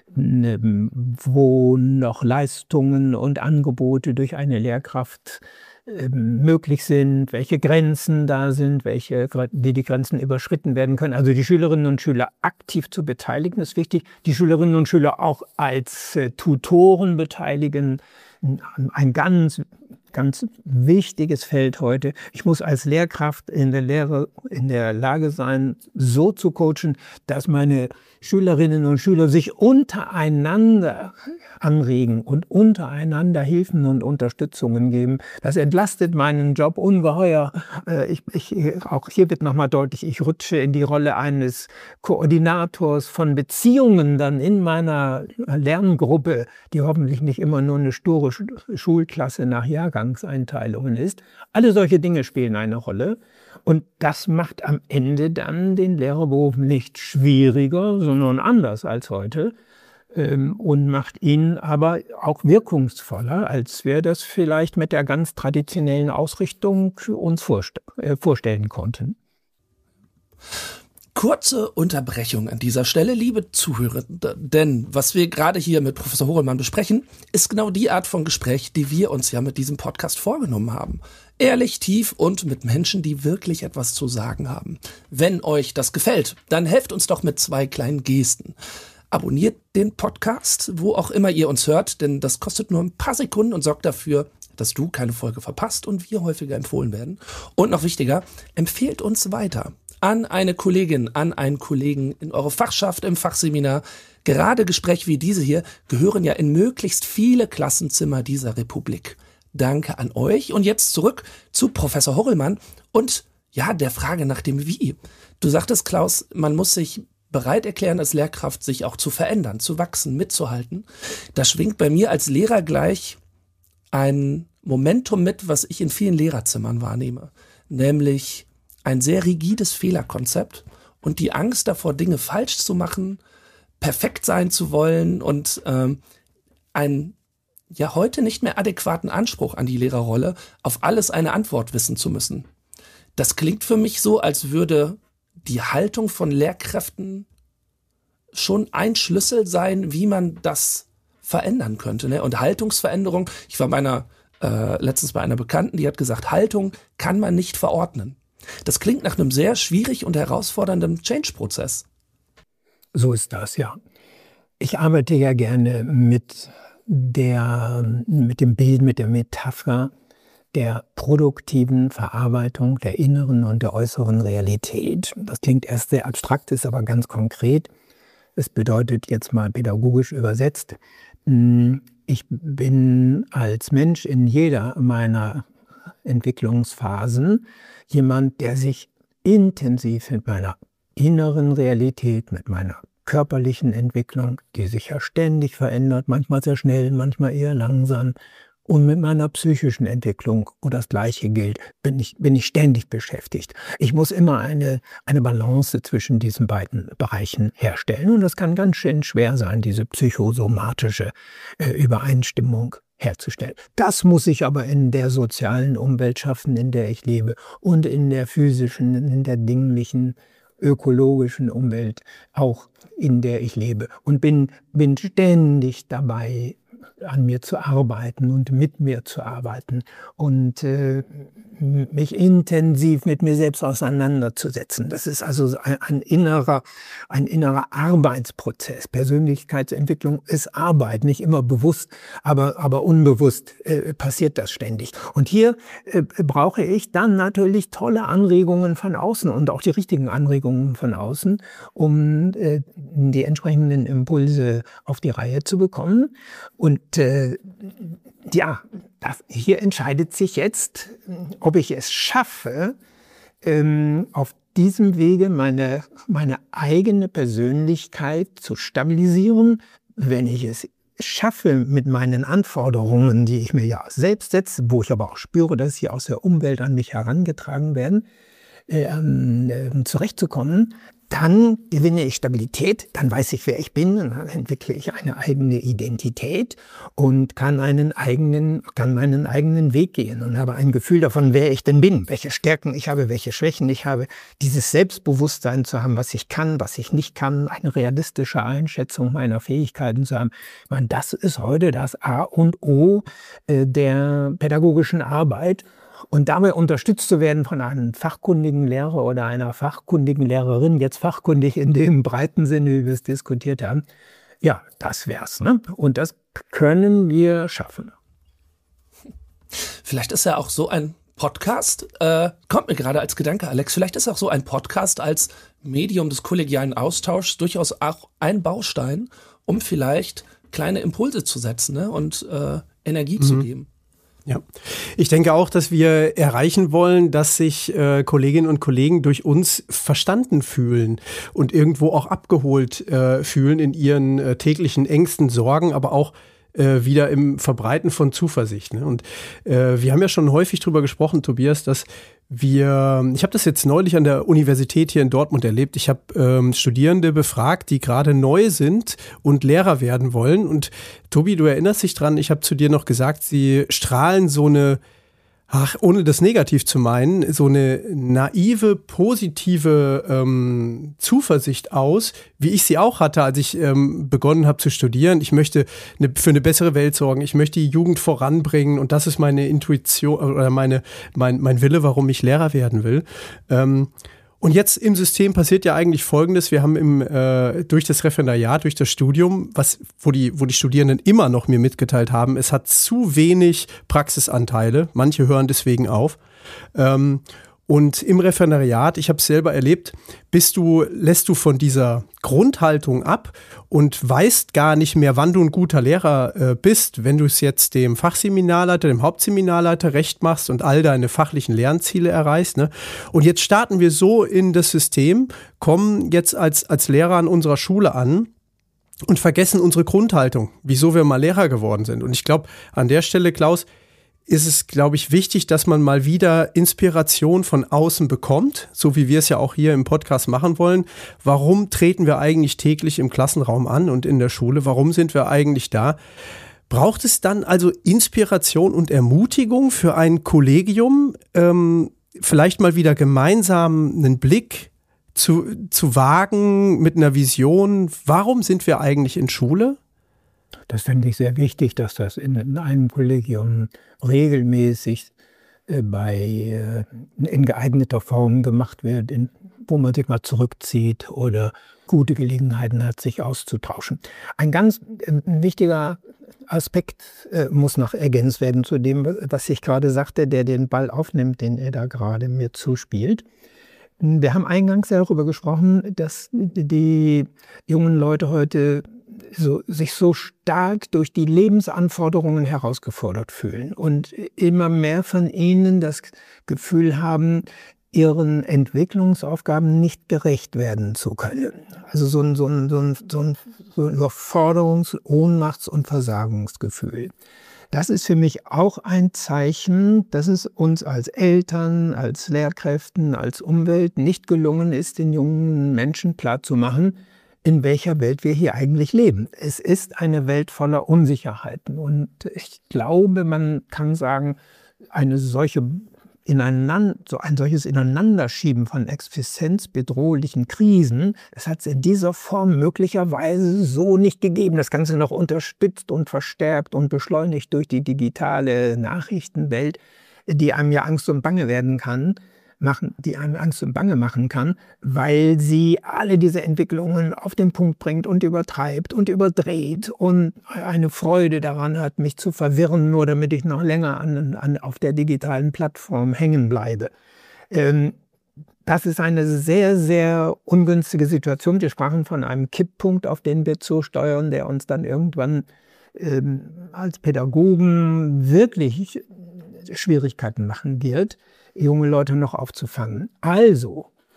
Speaker 2: wo noch Leistungen und Angebote durch eine Lehrkraft äh, möglich sind, welche Grenzen da sind, welche wie die Grenzen überschritten werden können. Also die Schülerinnen und Schüler aktiv zu beteiligen ist wichtig. Die Schülerinnen und Schüler auch als äh, Tutoren beteiligen. Ein ganz ganz wichtiges Feld heute. Ich muss als Lehrkraft in der Lehre in der Lage sein, so zu coachen, dass meine Schülerinnen und Schüler sich untereinander anregen und untereinander Hilfen und Unterstützungen geben. Das entlastet meinen Job ungeheuer. Ich, ich, auch hier wird nochmal deutlich, ich rutsche in die Rolle eines Koordinators von Beziehungen dann in meiner Lerngruppe, die hoffentlich nicht immer nur eine sture Schulklasse nach Jahrgangseinteilungen ist. Alle solche Dinge spielen eine Rolle. Und das macht am Ende dann den Lehrerberuf nicht schwieriger, sondern anders als heute. Und macht ihn aber auch wirkungsvoller, als wir das vielleicht mit der ganz traditionellen Ausrichtung uns vorst- äh, vorstellen konnten.
Speaker 4: Kurze Unterbrechung an dieser Stelle, liebe Zuhörende, denn was wir gerade hier mit Professor Horelmann besprechen, ist genau die Art von Gespräch, die wir uns ja mit diesem Podcast vorgenommen haben. Ehrlich, tief und mit Menschen, die wirklich etwas zu sagen haben. Wenn euch das gefällt, dann helft uns doch mit zwei kleinen Gesten. Abonniert den Podcast, wo auch immer ihr uns hört, denn das kostet nur ein paar Sekunden und sorgt dafür, dass du keine Folge verpasst und wir häufiger empfohlen werden. Und noch wichtiger, empfehlt uns weiter an eine Kollegin, an einen Kollegen in eure Fachschaft, im Fachseminar. Gerade Gespräche wie diese hier gehören ja in möglichst viele Klassenzimmer dieser Republik. Danke an euch und jetzt zurück zu Professor Horelmann und ja, der Frage nach dem Wie. Du sagtest, Klaus, man muss sich bereit erklären, als Lehrkraft sich auch zu verändern, zu wachsen, mitzuhalten. Da schwingt bei mir als Lehrer gleich ein Momentum mit, was ich in vielen Lehrerzimmern wahrnehme, nämlich ein sehr rigides Fehlerkonzept und die Angst davor, Dinge falsch zu machen, perfekt sein zu wollen und ähm, einen ja heute nicht mehr adäquaten Anspruch an die Lehrerrolle, auf alles eine Antwort wissen zu müssen. Das klingt für mich so, als würde die Haltung von Lehrkräften schon ein Schlüssel sein, wie man das verändern könnte. Ne? Und Haltungsveränderung, ich war bei einer, äh, letztens bei einer Bekannten, die hat gesagt, Haltung kann man nicht verordnen. Das klingt nach einem sehr schwierig und herausfordernden Change-Prozess.
Speaker 2: So ist das, ja. Ich arbeite ja gerne mit der, mit dem Bild, mit der Metapher der produktiven Verarbeitung der inneren und der äußeren Realität. Das klingt erst sehr abstrakt, ist aber ganz konkret. Es bedeutet jetzt mal pädagogisch übersetzt, ich bin als Mensch in jeder meiner Entwicklungsphasen jemand, der sich intensiv mit meiner inneren Realität, mit meiner körperlichen Entwicklung, die sich ja ständig verändert, manchmal sehr schnell, manchmal eher langsam, und mit meiner psychischen Entwicklung, wo das Gleiche gilt, bin ich, bin ich ständig beschäftigt. Ich muss immer eine, eine Balance zwischen diesen beiden Bereichen herstellen. Und das kann ganz schön schwer sein, diese psychosomatische äh, Übereinstimmung herzustellen. Das muss ich aber in der sozialen Umwelt schaffen, in der ich lebe, und in der physischen, in der dinglichen, ökologischen Umwelt, auch in der ich lebe. Und bin, bin ständig dabei, an mir zu arbeiten und mit mir zu arbeiten und äh, mich intensiv mit mir selbst auseinanderzusetzen. Das ist also ein, ein innerer, ein innerer Arbeitsprozess. Persönlichkeitsentwicklung ist Arbeit, nicht immer bewusst, aber, aber unbewusst äh, passiert das ständig. Und hier äh, brauche ich dann natürlich tolle Anregungen von außen und auch die richtigen Anregungen von außen, um äh, die entsprechenden Impulse auf die Reihe zu bekommen. Und äh, ja, das, hier entscheidet sich jetzt, ob ich es schaffe, ähm, auf diesem Wege meine, meine eigene Persönlichkeit zu stabilisieren, wenn ich es schaffe mit meinen Anforderungen, die ich mir ja selbst setze, wo ich aber auch spüre, dass sie aus der Umwelt an mich herangetragen werden, äh, äh, zurechtzukommen, dann gewinne ich Stabilität, dann weiß ich, wer ich bin, dann entwickle ich eine eigene Identität und kann einen eigenen, kann meinen eigenen Weg gehen und habe ein Gefühl davon, wer ich denn bin, welche Stärken ich habe, welche Schwächen ich habe, dieses Selbstbewusstsein zu haben, was ich kann, was ich nicht kann, eine realistische Einschätzung meiner Fähigkeiten zu haben. Ich meine, das ist heute das A und O äh, der pädagogischen Arbeit. Und dabei unterstützt zu werden von einem fachkundigen Lehrer oder einer fachkundigen Lehrerin, jetzt fachkundig in dem breiten Sinne, wie wir es diskutiert haben, ja, das wär's. Ne? Und das können wir schaffen.
Speaker 4: Vielleicht ist ja auch so ein Podcast, äh, kommt mir gerade als Gedanke, Alex, vielleicht ist auch so ein Podcast als Medium des kollegialen Austauschs durchaus auch ein Baustein, um vielleicht kleine Impulse zu setzen, ne? und äh, Energie mhm. zu geben.
Speaker 3: Ja, ich denke auch, dass wir erreichen wollen, dass sich äh, Kolleginnen und Kollegen durch uns verstanden fühlen und irgendwo auch abgeholt äh, fühlen in ihren äh, täglichen Ängsten, Sorgen, aber auch äh, wieder im Verbreiten von Zuversicht. Ne? Und äh, wir haben ja schon häufig drüber gesprochen, Tobias, dass wir, ich habe das jetzt neulich an der Universität hier in Dortmund erlebt. Ich habe ähm, Studierende befragt, die gerade neu sind und Lehrer werden wollen. Und Tobi, du erinnerst dich dran, ich habe zu dir noch gesagt, sie strahlen so eine, ach, ohne das negativ zu meinen, so eine naive, positive ähm, Zuversicht aus, wie ich sie auch hatte, als ich ähm, begonnen habe zu studieren. Ich möchte eine, für eine bessere Welt sorgen. Ich möchte die Jugend voranbringen und das ist meine Intuition oder meine, mein, mein Wille, warum ich Lehrer werden will. Ähm, Und jetzt im System passiert ja eigentlich Folgendes. Wir haben im, äh, durch das Referendariat, durch das Studium, was, wo die, wo die Studierenden immer noch mir mitgeteilt haben, es hat zu wenig Praxisanteile. Manche hören deswegen auf. Ähm, und im Referendariat, ich habe es selber erlebt, bist du, lässt du von dieser Grundhaltung ab und weißt gar nicht mehr, wann du ein guter Lehrer äh, bist, wenn du es jetzt dem Fachseminarleiter, dem Hauptseminarleiter recht machst und all deine fachlichen Lernziele erreichst. Ne? Und jetzt starten wir so in das System, kommen jetzt als, als Lehrer an unserer Schule an und vergessen unsere Grundhaltung, wieso wir mal Lehrer geworden sind. Und ich glaube, an der Stelle, Klaus, ist es, glaube ich, wichtig, dass man mal wieder Inspiration von außen bekommt, so wie wir es ja auch hier im Podcast machen wollen. Warum treten wir eigentlich täglich im Klassenraum an und in der Schule? Warum sind wir eigentlich da? Braucht es dann also Inspiration und Ermutigung für ein Kollegium, ähm, vielleicht mal wieder gemeinsam einen Blick zu, zu wagen mit einer Vision? Warum sind wir eigentlich in Schule?
Speaker 2: Das fände ich sehr wichtig, dass das in, in einem Kollegium regelmäßig äh, bei, äh, in geeigneter Form gemacht wird, in, wo man sich mal zurückzieht oder gute Gelegenheiten hat, sich auszutauschen. Ein ganz äh, wichtiger Aspekt äh, muss noch ergänzt werden zu dem, was ich gerade sagte, der den Ball aufnimmt, den er da gerade mir zuspielt. Wir haben eingangs darüber gesprochen, dass die jungen Leute heute so, sich so stark durch die Lebensanforderungen herausgefordert fühlen und immer mehr von ihnen das Gefühl haben, ihren Entwicklungsaufgaben nicht gerecht werden zu können. Also so ein, so ein, so ein, so ein, so ein Überforderungs-, Ohnmachts- und Versagungsgefühl. Das ist für mich auch ein Zeichen, dass es uns als Eltern, als Lehrkräften, als Umwelt nicht gelungen ist, den jungen Menschen klarzumachen, in welcher Welt wir hier eigentlich leben. Es ist eine Welt voller Unsicherheiten. Und ich glaube, man kann sagen, eine solche ineinander, so ein solches Ineinanderschieben von existenzbedrohlichen Krisen, das hat es in dieser Form möglicherweise so nicht gegeben. Das Ganze noch unterstützt und verstärkt und beschleunigt durch die digitale Nachrichtenwelt, die einem ja Angst und Bange werden kann. Machen, die einem Angst und Bange machen kann, weil sie alle diese Entwicklungen auf den Punkt bringt und übertreibt und überdreht und eine Freude daran hat, mich zu verwirren, nur damit ich noch länger an, an, auf der digitalen Plattform hängen bleibe. Ähm, das ist eine sehr, sehr ungünstige Situation. Wir sprachen von einem Kipppunkt, auf den wir zusteuern, der uns dann irgendwann ähm, als Pädagogen wirklich Schwierigkeiten machen wird, junge Leute noch aufzufangen. Also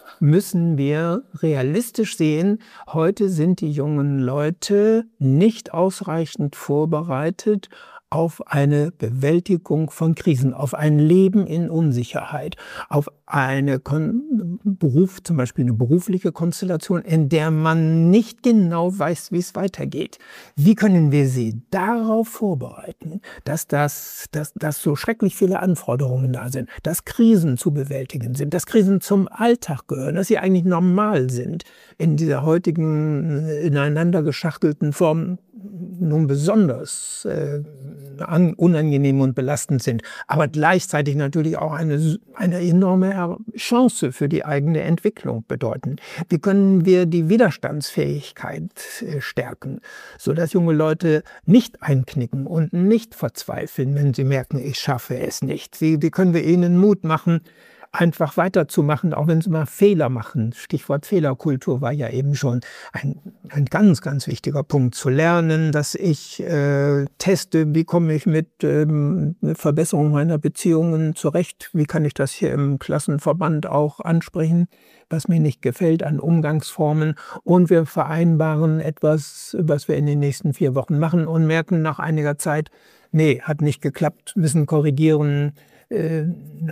Speaker 2: müssen wir realistisch sehen, heute sind die jungen Leute nicht ausreichend vorbereitet auf eine Bewältigung von Krisen, auf ein Leben in Unsicherheit, auf eine Kon- Beruf, zum Beispiel eine berufliche Konstellation, in der man nicht genau weiß, wie es weitergeht. Wie können wir sie darauf vorbereiten, dass, das, dass, dass so schrecklich viele Anforderungen da sind, dass Krisen zu bewältigen sind, dass Krisen zum Alltag gehören, dass sie eigentlich normal sind in dieser heutigen ineinander geschachtelten Form, nun besonders äh, an, unangenehm und belastend sind, aber gleichzeitig natürlich auch eine, eine enorme Chance für die eigene Entwicklung bedeuten. Wie können wir die Widerstandsfähigkeit äh, stärken, sodass junge Leute nicht einknicken und nicht verzweifeln, wenn sie merken, ich schaffe es nicht? Wie, wie können wir ihnen Mut machen, einfach weiterzumachen, auch wenn sie mal Fehler machen. Stichwort Fehlerkultur war ja eben schon ein, ein ganz, ganz wichtiger Punkt. Zu lernen, dass ich äh, teste, wie komme ich mit ähm, Verbesserung meiner Beziehungen zurecht, wie kann ich das hier im Klassenverband auch ansprechen, was mir nicht gefällt an Umgangsformen. Und wir vereinbaren etwas, was wir in den nächsten vier Wochen machen und merken nach einiger Zeit, nee, hat nicht geklappt, müssen korrigieren, äh,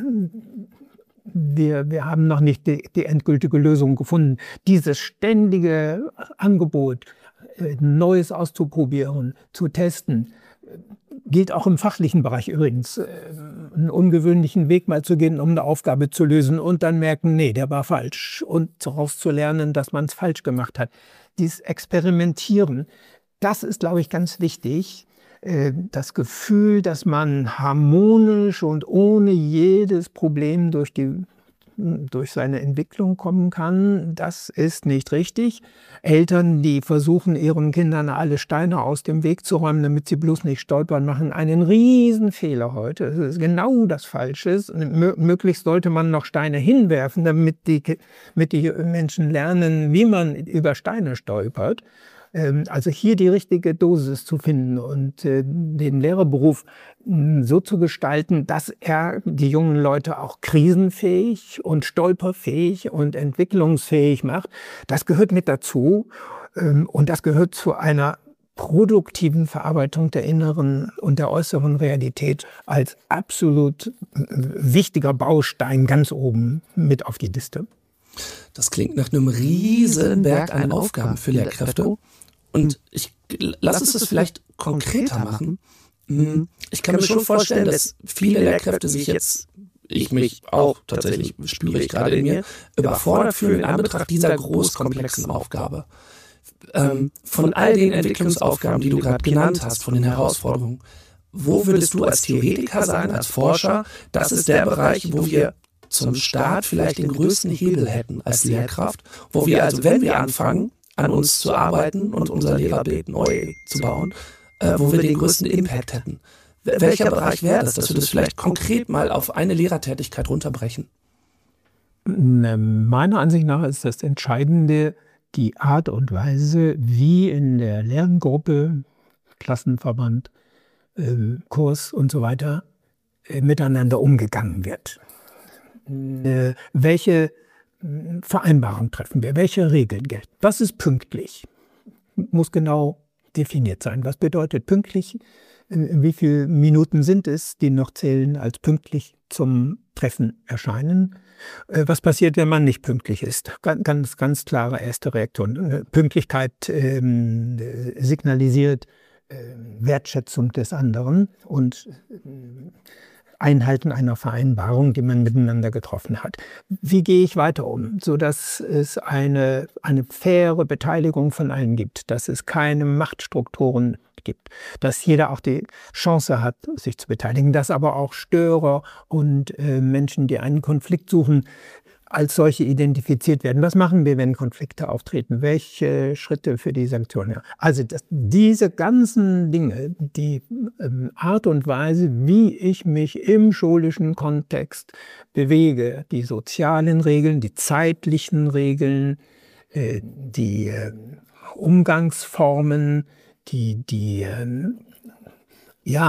Speaker 2: Wir, wir haben noch nicht die, die endgültige Lösung gefunden. Dieses ständige Angebot, Neues auszuprobieren, zu testen, gilt auch im fachlichen Bereich übrigens. Einen ungewöhnlichen Weg mal zu gehen, um eine Aufgabe zu lösen und dann merken, nee, der war falsch. Und daraus zu lernen, dass man es falsch gemacht hat. Dieses Experimentieren, das ist, glaube ich, ganz wichtig. Das Gefühl, dass man harmonisch und ohne jedes Problem durch, die, durch seine Entwicklung kommen kann, das ist nicht richtig. Eltern, die versuchen, ihren Kindern alle Steine aus dem Weg zu räumen, damit sie bloß nicht stolpern, machen einen riesen Fehler heute. Das ist genau das Falsche. Möglichst sollte man noch Steine hinwerfen, damit die, damit die Menschen lernen, wie man über Steine stolpert. Also hier die richtige Dosis zu finden und äh, den Lehrerberuf mh, so zu gestalten, dass er die jungen Leute auch krisenfähig und stolperfähig und entwicklungsfähig macht, das gehört mit dazu ähm, und das gehört zu einer produktiven Verarbeitung der inneren und der äußeren Realität als absolut wichtiger Baustein ganz oben mit auf die Liste.
Speaker 4: Das klingt nach einem riesen Berg an Aufgaben für Lehrkräfte. Und ich lass uns das vielleicht konkreter machen. Ich kann mir schon vorstellen, dass viele Lehrkräfte sich jetzt, ich mich auch tatsächlich, spüre ich gerade in mir, überfordert fühlen in Anbetracht dieser großkomplexen Aufgabe. Ähm, von all den Entwicklungsaufgaben, die du gerade genannt hast, von den Herausforderungen, wo würdest du als Theoretiker sagen, als Forscher, das ist der Bereich, wo wir zum Start vielleicht den größten Hebel hätten als Lehrkraft, wo wir also, wenn wir anfangen, an uns zu arbeiten und unser Lehrerbild neu zu bauen, äh, wo wir den größten Impact hätten. Welcher Bereich wäre das, dass wir das vielleicht konkret mal auf eine Lehrertätigkeit runterbrechen?
Speaker 2: Meiner Ansicht nach ist das Entscheidende die Art und Weise, wie in der Lerngruppe, Klassenverband, äh, Kurs und so weiter äh, miteinander umgegangen wird. Äh, welche Vereinbarung treffen wir? Welche Regeln gelten? Was ist pünktlich? Muss genau definiert sein. Was bedeutet pünktlich? Wie viele Minuten sind es, die noch zählen als pünktlich zum Treffen erscheinen? Was passiert, wenn man nicht pünktlich ist? Ganz, ganz klare erste Reaktion. Pünktlichkeit ähm, signalisiert äh, Wertschätzung des anderen und äh, Einhalten einer Vereinbarung, die man miteinander getroffen hat. Wie gehe ich weiter um, sodass es eine, eine faire Beteiligung von allen gibt, dass es keine Machtstrukturen gibt, dass jeder auch die Chance hat, sich zu beteiligen, dass aber auch Störer und äh, Menschen, die einen Konflikt suchen, als solche identifiziert werden. Was machen wir, wenn Konflikte auftreten? Welche Schritte für die Sanktionen? Also das, diese ganzen Dinge, die ähm, Art und Weise, wie ich mich im schulischen Kontext bewege, die sozialen Regeln, die zeitlichen Regeln, äh, die äh, Umgangsformen, die, die äh, ja,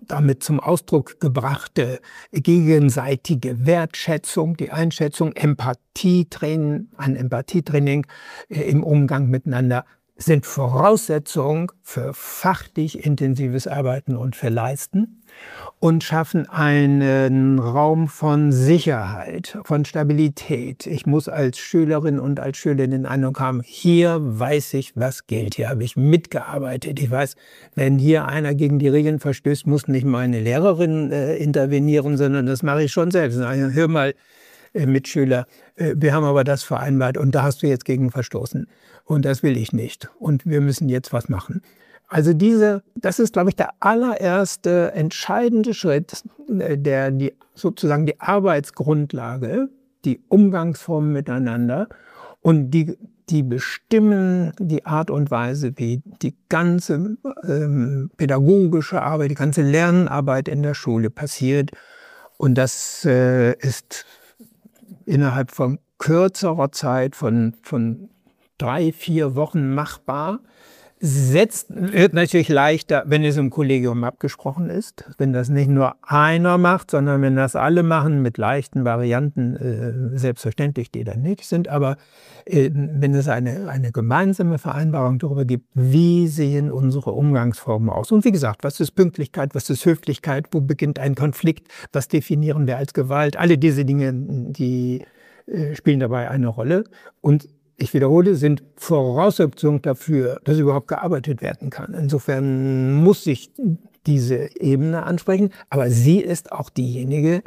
Speaker 2: damit zum Ausdruck gebrachte gegenseitige Wertschätzung, die Einschätzung, Empathietraining, ein Empathietraining im Umgang miteinander sind Voraussetzung für fachlich intensives Arbeiten und für Leisten und schaffen einen Raum von Sicherheit, von Stabilität. Ich muss als Schülerin und als Schülerin den Eindruck haben, hier weiß ich, was gilt. Hier habe ich mitgearbeitet. Ich weiß, wenn hier einer gegen die Regeln verstößt, muss nicht meine Lehrerin äh, intervenieren, sondern das mache ich schon selbst. Also, hör mal, äh, Mitschüler, äh, wir haben aber das vereinbart und da hast du jetzt gegen verstoßen. Und das will ich nicht. Und wir müssen jetzt was machen. Also diese, das ist, glaube ich, der allererste entscheidende Schritt, der die, sozusagen die Arbeitsgrundlage, die Umgangsformen miteinander und die, die bestimmen die Art und Weise, wie die ganze ähm, pädagogische Arbeit, die ganze Lernarbeit in der Schule passiert. Und das äh, ist innerhalb von kürzerer Zeit, von, von drei, vier Wochen machbar. Setzt, wird natürlich leichter, wenn es im Kollegium abgesprochen ist. Wenn das nicht nur einer macht, sondern wenn das alle machen mit leichten Varianten, äh, selbstverständlich, die dann nicht sind. Aber äh, wenn es eine, eine gemeinsame Vereinbarung darüber gibt, wie sehen unsere Umgangsformen aus? Und wie gesagt, was ist Pünktlichkeit, was ist Höflichkeit, wo beginnt ein Konflikt, was definieren wir als Gewalt? Alle diese Dinge, die äh, spielen dabei eine Rolle. Und ich wiederhole, sind Voraussetzung dafür, dass überhaupt gearbeitet werden kann. Insofern muss ich diese Ebene ansprechen, aber sie ist auch diejenige,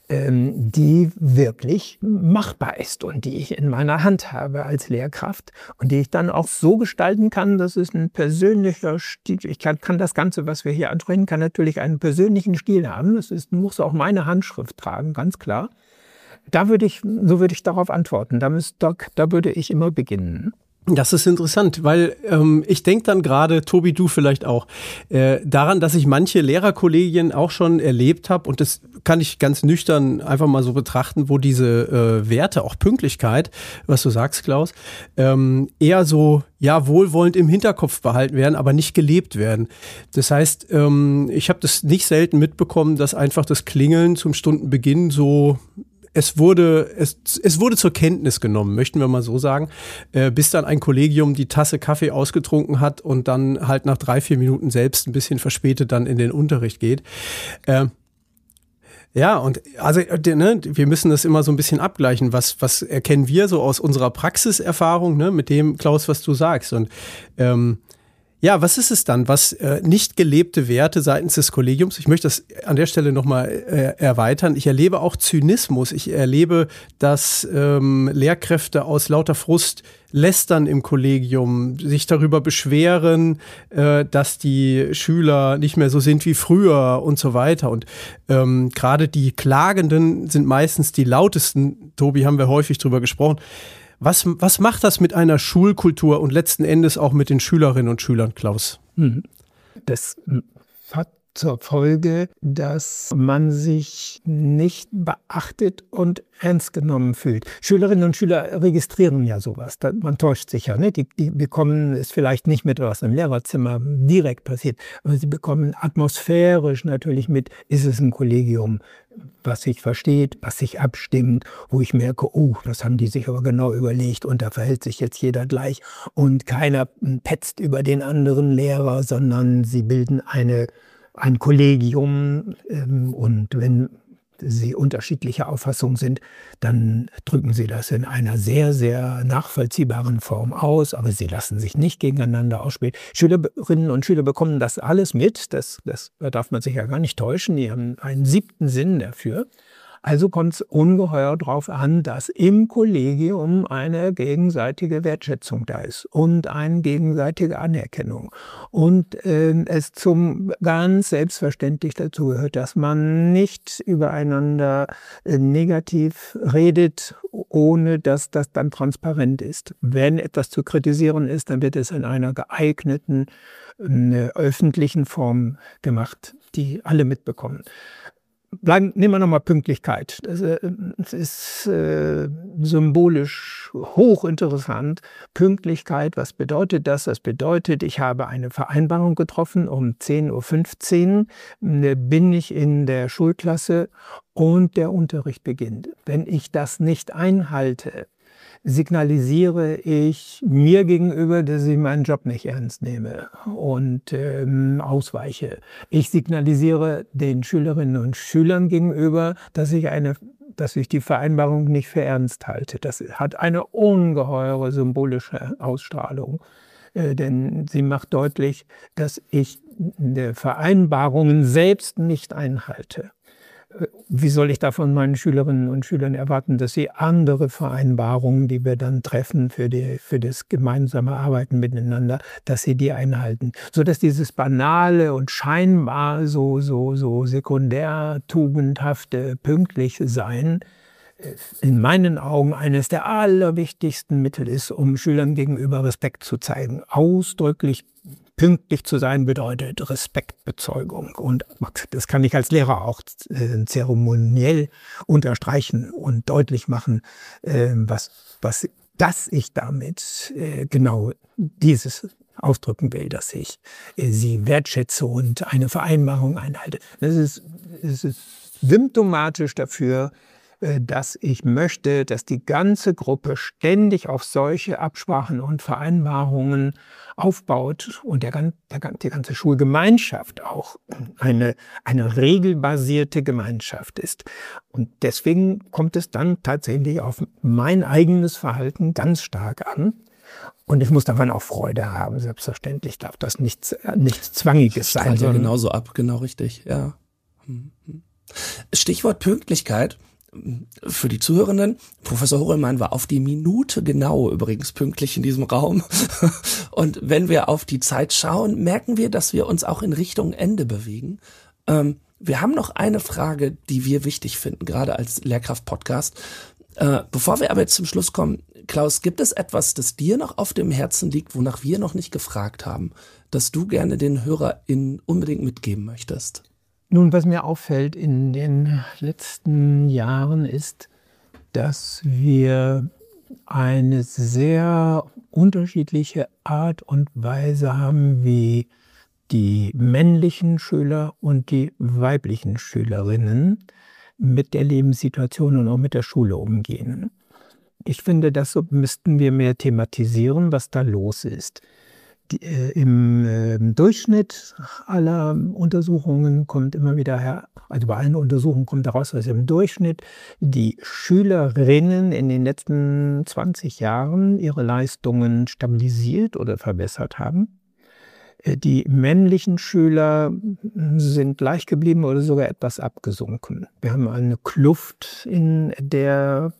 Speaker 2: ähm, die wirklich machbar ist und die ich in meiner Hand habe als Lehrkraft und die ich dann auch so gestalten kann, dass es ein persönlicher Stil, ich kann, kann das Ganze, was wir hier ansprechen, kann natürlich einen persönlichen Stil haben. Das ist, muss auch meine Handschrift tragen, ganz klar. Da würde ich, so würde ich darauf antworten. Da, müsst, da, da würde ich immer beginnen.
Speaker 3: Das ist interessant, weil ähm, ich denke dann gerade, Tobi, du vielleicht auch, äh, daran, dass ich manche Lehrerkollegien auch schon erlebt habe und das kann ich ganz nüchtern einfach mal so betrachten, wo diese äh, Werte, auch Pünktlichkeit, was du sagst, Klaus, ähm, eher so, ja, wohlwollend im Hinterkopf behalten werden, aber nicht gelebt werden. Das heißt, ähm, ich habe das nicht selten mitbekommen, dass einfach das Klingeln zum Stundenbeginn so Es wurde, es, es wurde zur Kenntnis genommen, möchten wir mal so sagen, äh, bis dann ein Kollegium die Tasse Kaffee ausgetrunken hat und dann halt nach drei, vier Minuten selbst ein bisschen verspätet dann in den Unterricht geht. Äh, ja, und also ne, wir müssen das immer so ein bisschen abgleichen. Was, was erkennen wir so aus unserer Praxiserfahrung, ne, mit dem, Klaus, was du sagst? Und ähm, ja, was ist es dann, was äh, nicht gelebte Werte seitens des Kollegiums? Ich möchte das an der Stelle nochmal äh, erweitern. Ich erlebe auch Zynismus. Ich erlebe, dass ähm, Lehrkräfte aus lauter Frust lästern im Kollegium, sich darüber beschweren, äh, dass die Schüler nicht mehr so sind wie früher und so weiter. Und ähm, gerade die Klagenden sind meistens die lautesten. Tobi, haben wir häufig drüber gesprochen. Was, was macht das mit einer Schulkultur und letzten Endes auch mit den Schülerinnen und Schülern, Klaus?
Speaker 2: Das hat zur Folge, dass man sich nicht beachtet und ernst genommen fühlt. Schülerinnen und Schüler registrieren ja sowas. Man täuscht sich ja. Ne? Die, die bekommen es vielleicht nicht mit, was im Lehrerzimmer direkt passiert, aber sie bekommen atmosphärisch natürlich mit, ist es ein Kollegium, was sich versteht, was sich abstimmt, wo ich merke, oh, das haben die sich aber genau überlegt und da verhält sich jetzt jeder gleich und keiner petzt über den anderen Lehrer, sondern sie bilden eine, ein Kollegium ähm, und wenn sie unterschiedlicher Auffassung sind, dann drücken sie das in einer sehr, sehr nachvollziehbaren Form aus, aber sie lassen sich nicht gegeneinander ausspielen. Schülerinnen und Schüler bekommen das alles mit, das, das da darf man sich ja gar nicht täuschen, die haben einen siebten Sinn dafür. Also kommt es ungeheuer darauf an, dass im Kollegium eine gegenseitige Wertschätzung da ist und eine gegenseitige Anerkennung. Und äh, es zum ganz selbstverständlich dazu gehört, dass man nicht übereinander äh, negativ redet, ohne dass das dann transparent ist. Wenn etwas zu kritisieren ist, dann wird es in einer geeigneten, äh, öffentlichen Form gemacht, die alle mitbekommen. bleiben, nehmen wir nochmal Pünktlichkeit. Das, äh, das ist äh, symbolisch hochinteressant. Pünktlichkeit, was bedeutet das? Das bedeutet, ich habe eine Vereinbarung getroffen, um zehn Uhr fünfzehn äh, bin ich in der Schulklasse und der Unterricht beginnt. Wenn ich das nicht einhalte, signalisiere ich mir gegenüber, dass ich meinen Job nicht ernst nehme und ähm, ausweiche. Ich signalisiere den Schülerinnen und Schülern gegenüber, dass ich eine, dass ich die Vereinbarung nicht für ernst halte. Das hat eine ungeheure symbolische Ausstrahlung, äh, denn sie macht deutlich, dass ich die Vereinbarungen selbst nicht einhalte. Wie soll ich da von meinen Schülerinnen und Schülern erwarten, dass sie andere Vereinbarungen, die wir dann treffen für, die, für das gemeinsame Arbeiten miteinander, dass sie die einhalten? Sodass dieses banale und scheinbar so, so, so sekundär tugendhafte Pünktlichsein in meinen Augen eines der allerwichtigsten Mittel ist, um Schülern gegenüber Respekt zu zeigen. Ausdrücklich pünktlich zu sein bedeutet Respektbezeugung. Und das kann ich als Lehrer auch äh, zeremoniell unterstreichen und deutlich machen, äh, was, was, dass ich damit äh, genau dieses ausdrücken will, dass ich äh, sie wertschätze und eine Vereinbarung einhalte. Das ist, das ist symptomatisch dafür, dass ich möchte, dass die ganze Gruppe ständig auf solche Absprachen und Vereinbarungen aufbaut und der, der, die ganze Schulgemeinschaft auch eine, eine regelbasierte Gemeinschaft ist. Und deswegen kommt es dann tatsächlich auf mein eigenes Verhalten ganz stark an. Und ich muss daran auch Freude haben. Selbstverständlich darf das nichts, nichts Zwangiges sein.
Speaker 4: Das ja genauso ab, genau richtig, ja. Stichwort Pünktlichkeit. Für die Zuhörenden, Professor Horelmann war auf die Minute genau übrigens pünktlich in diesem Raum. Und wenn wir auf die Zeit schauen, merken wir, dass wir uns auch in Richtung Ende bewegen. Ähm, wir haben noch eine Frage, die wir wichtig finden, gerade als Lehrkraft-Podcast. Äh, bevor wir aber jetzt zum Schluss kommen, Klaus, gibt es etwas, das dir noch auf dem Herzen liegt, wonach wir noch nicht gefragt haben, das du gerne den HörerInnen unbedingt mitgeben möchtest?
Speaker 2: Nun, was mir auffällt in den letzten Jahren ist, dass wir eine sehr unterschiedliche Art und Weise haben, wie die männlichen Schüler und die weiblichen Schülerinnen mit der Lebenssituation und auch mit der Schule umgehen. Ich finde, das müssten wir mehr thematisieren, was da los ist. Die, äh, im, äh, im Durchschnitt aller Untersuchungen kommt immer wieder her, also bei allen Untersuchungen kommt heraus, dass im Durchschnitt die Schülerinnen in den letzten zwanzig Jahren ihre Leistungen stabilisiert oder verbessert haben. Äh, die männlichen Schüler sind gleich geblieben oder sogar etwas abgesunken. Wir haben eine Kluft in der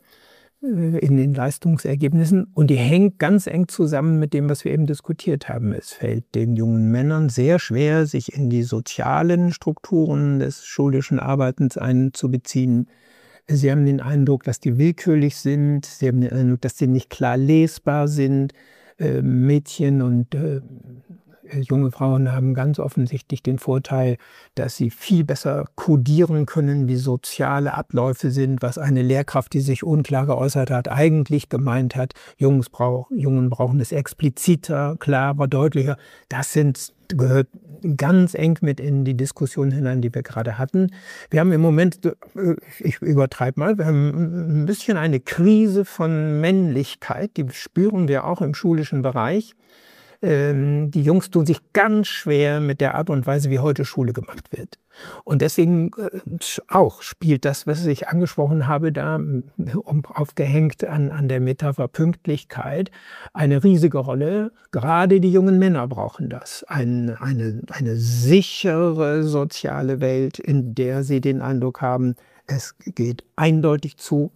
Speaker 2: in den Leistungsergebnissen und die hängt ganz eng zusammen mit dem, was wir eben diskutiert haben. Es fällt den jungen Männern sehr schwer, sich in die sozialen Strukturen des schulischen Arbeitens einzubeziehen. Sie haben den Eindruck, dass die willkürlich sind. Sie haben den Eindruck, dass sie nicht klar lesbar sind. Äh, Mädchen und äh, junge Frauen haben ganz offensichtlich den Vorteil, dass sie viel besser kodieren können, wie soziale Abläufe sind, was eine Lehrkraft, die sich unklar geäußert hat, eigentlich gemeint hat. Jungs brauch, Jungen brauchen es expliziter, klarer, deutlicher. Das sind, gehört ganz eng mit in die Diskussion hinein, die wir gerade hatten. Wir haben im Moment, ich übertreibe mal, wir haben ein bisschen eine Krise von Männlichkeit, die spüren wir auch im schulischen Bereich. Die Jungs tun sich ganz schwer mit der Art und Weise, wie heute Schule gemacht wird. Und deswegen auch spielt das, was ich angesprochen habe, da aufgehängt an, an der Metapher Pünktlichkeit, eine riesige Rolle. Gerade die jungen Männer brauchen das. Ein, eine, eine sichere soziale Welt, in der sie den Eindruck haben, es geht eindeutig zu.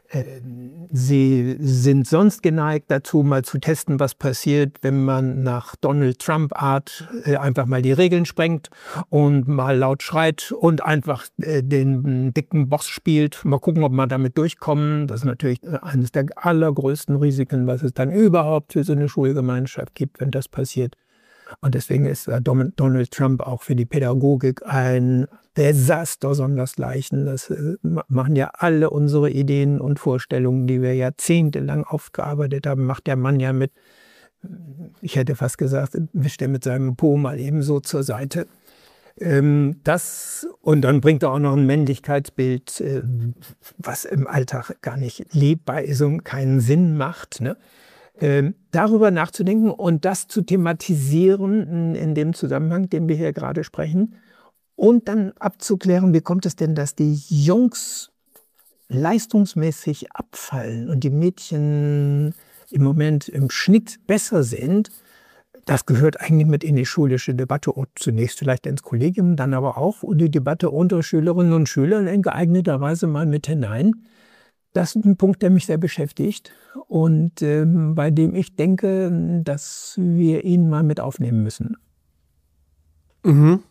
Speaker 2: Sie sind sonst geneigt dazu, mal zu testen, was passiert, wenn man nach Donald Trump-Art einfach mal die Regeln sprengt und mal laut schreit und einfach den dicken Boss spielt. Mal gucken, ob man damit durchkommen. Das ist natürlich eines der allergrößten Risiken, was es dann überhaupt für so eine Schulgemeinschaft gibt, wenn das passiert. Und deswegen ist Donald Trump auch für die Pädagogik ein Desaster sondersgleichen. Das machen ja alle unsere Ideen und Vorstellungen, die wir jahrzehntelang aufgearbeitet haben, macht der Mann ja mit, ich hätte fast gesagt, wischt er mit seinem Po mal eben so zur Seite. Das, und dann bringt er auch noch ein Männlichkeitsbild, was im Alltag gar nicht lebbar ist und keinen Sinn macht, ne? Darüber nachzudenken und das zu thematisieren in, in dem Zusammenhang, den wir hier gerade sprechen, und dann abzuklären, wie kommt es denn, dass die Jungs leistungsmäßig abfallen und die Mädchen im Moment im Schnitt besser sind. Das gehört eigentlich mit in die schulische Debatte und zunächst vielleicht ins Kollegium, dann aber auch in die Debatte unter Schülerinnen und Schülern in geeigneter Weise mal mit hinein. Das ist ein Punkt, der mich sehr beschäftigt und äh, bei dem ich denke, dass wir ihn mal mit aufnehmen müssen.
Speaker 3: Mhm.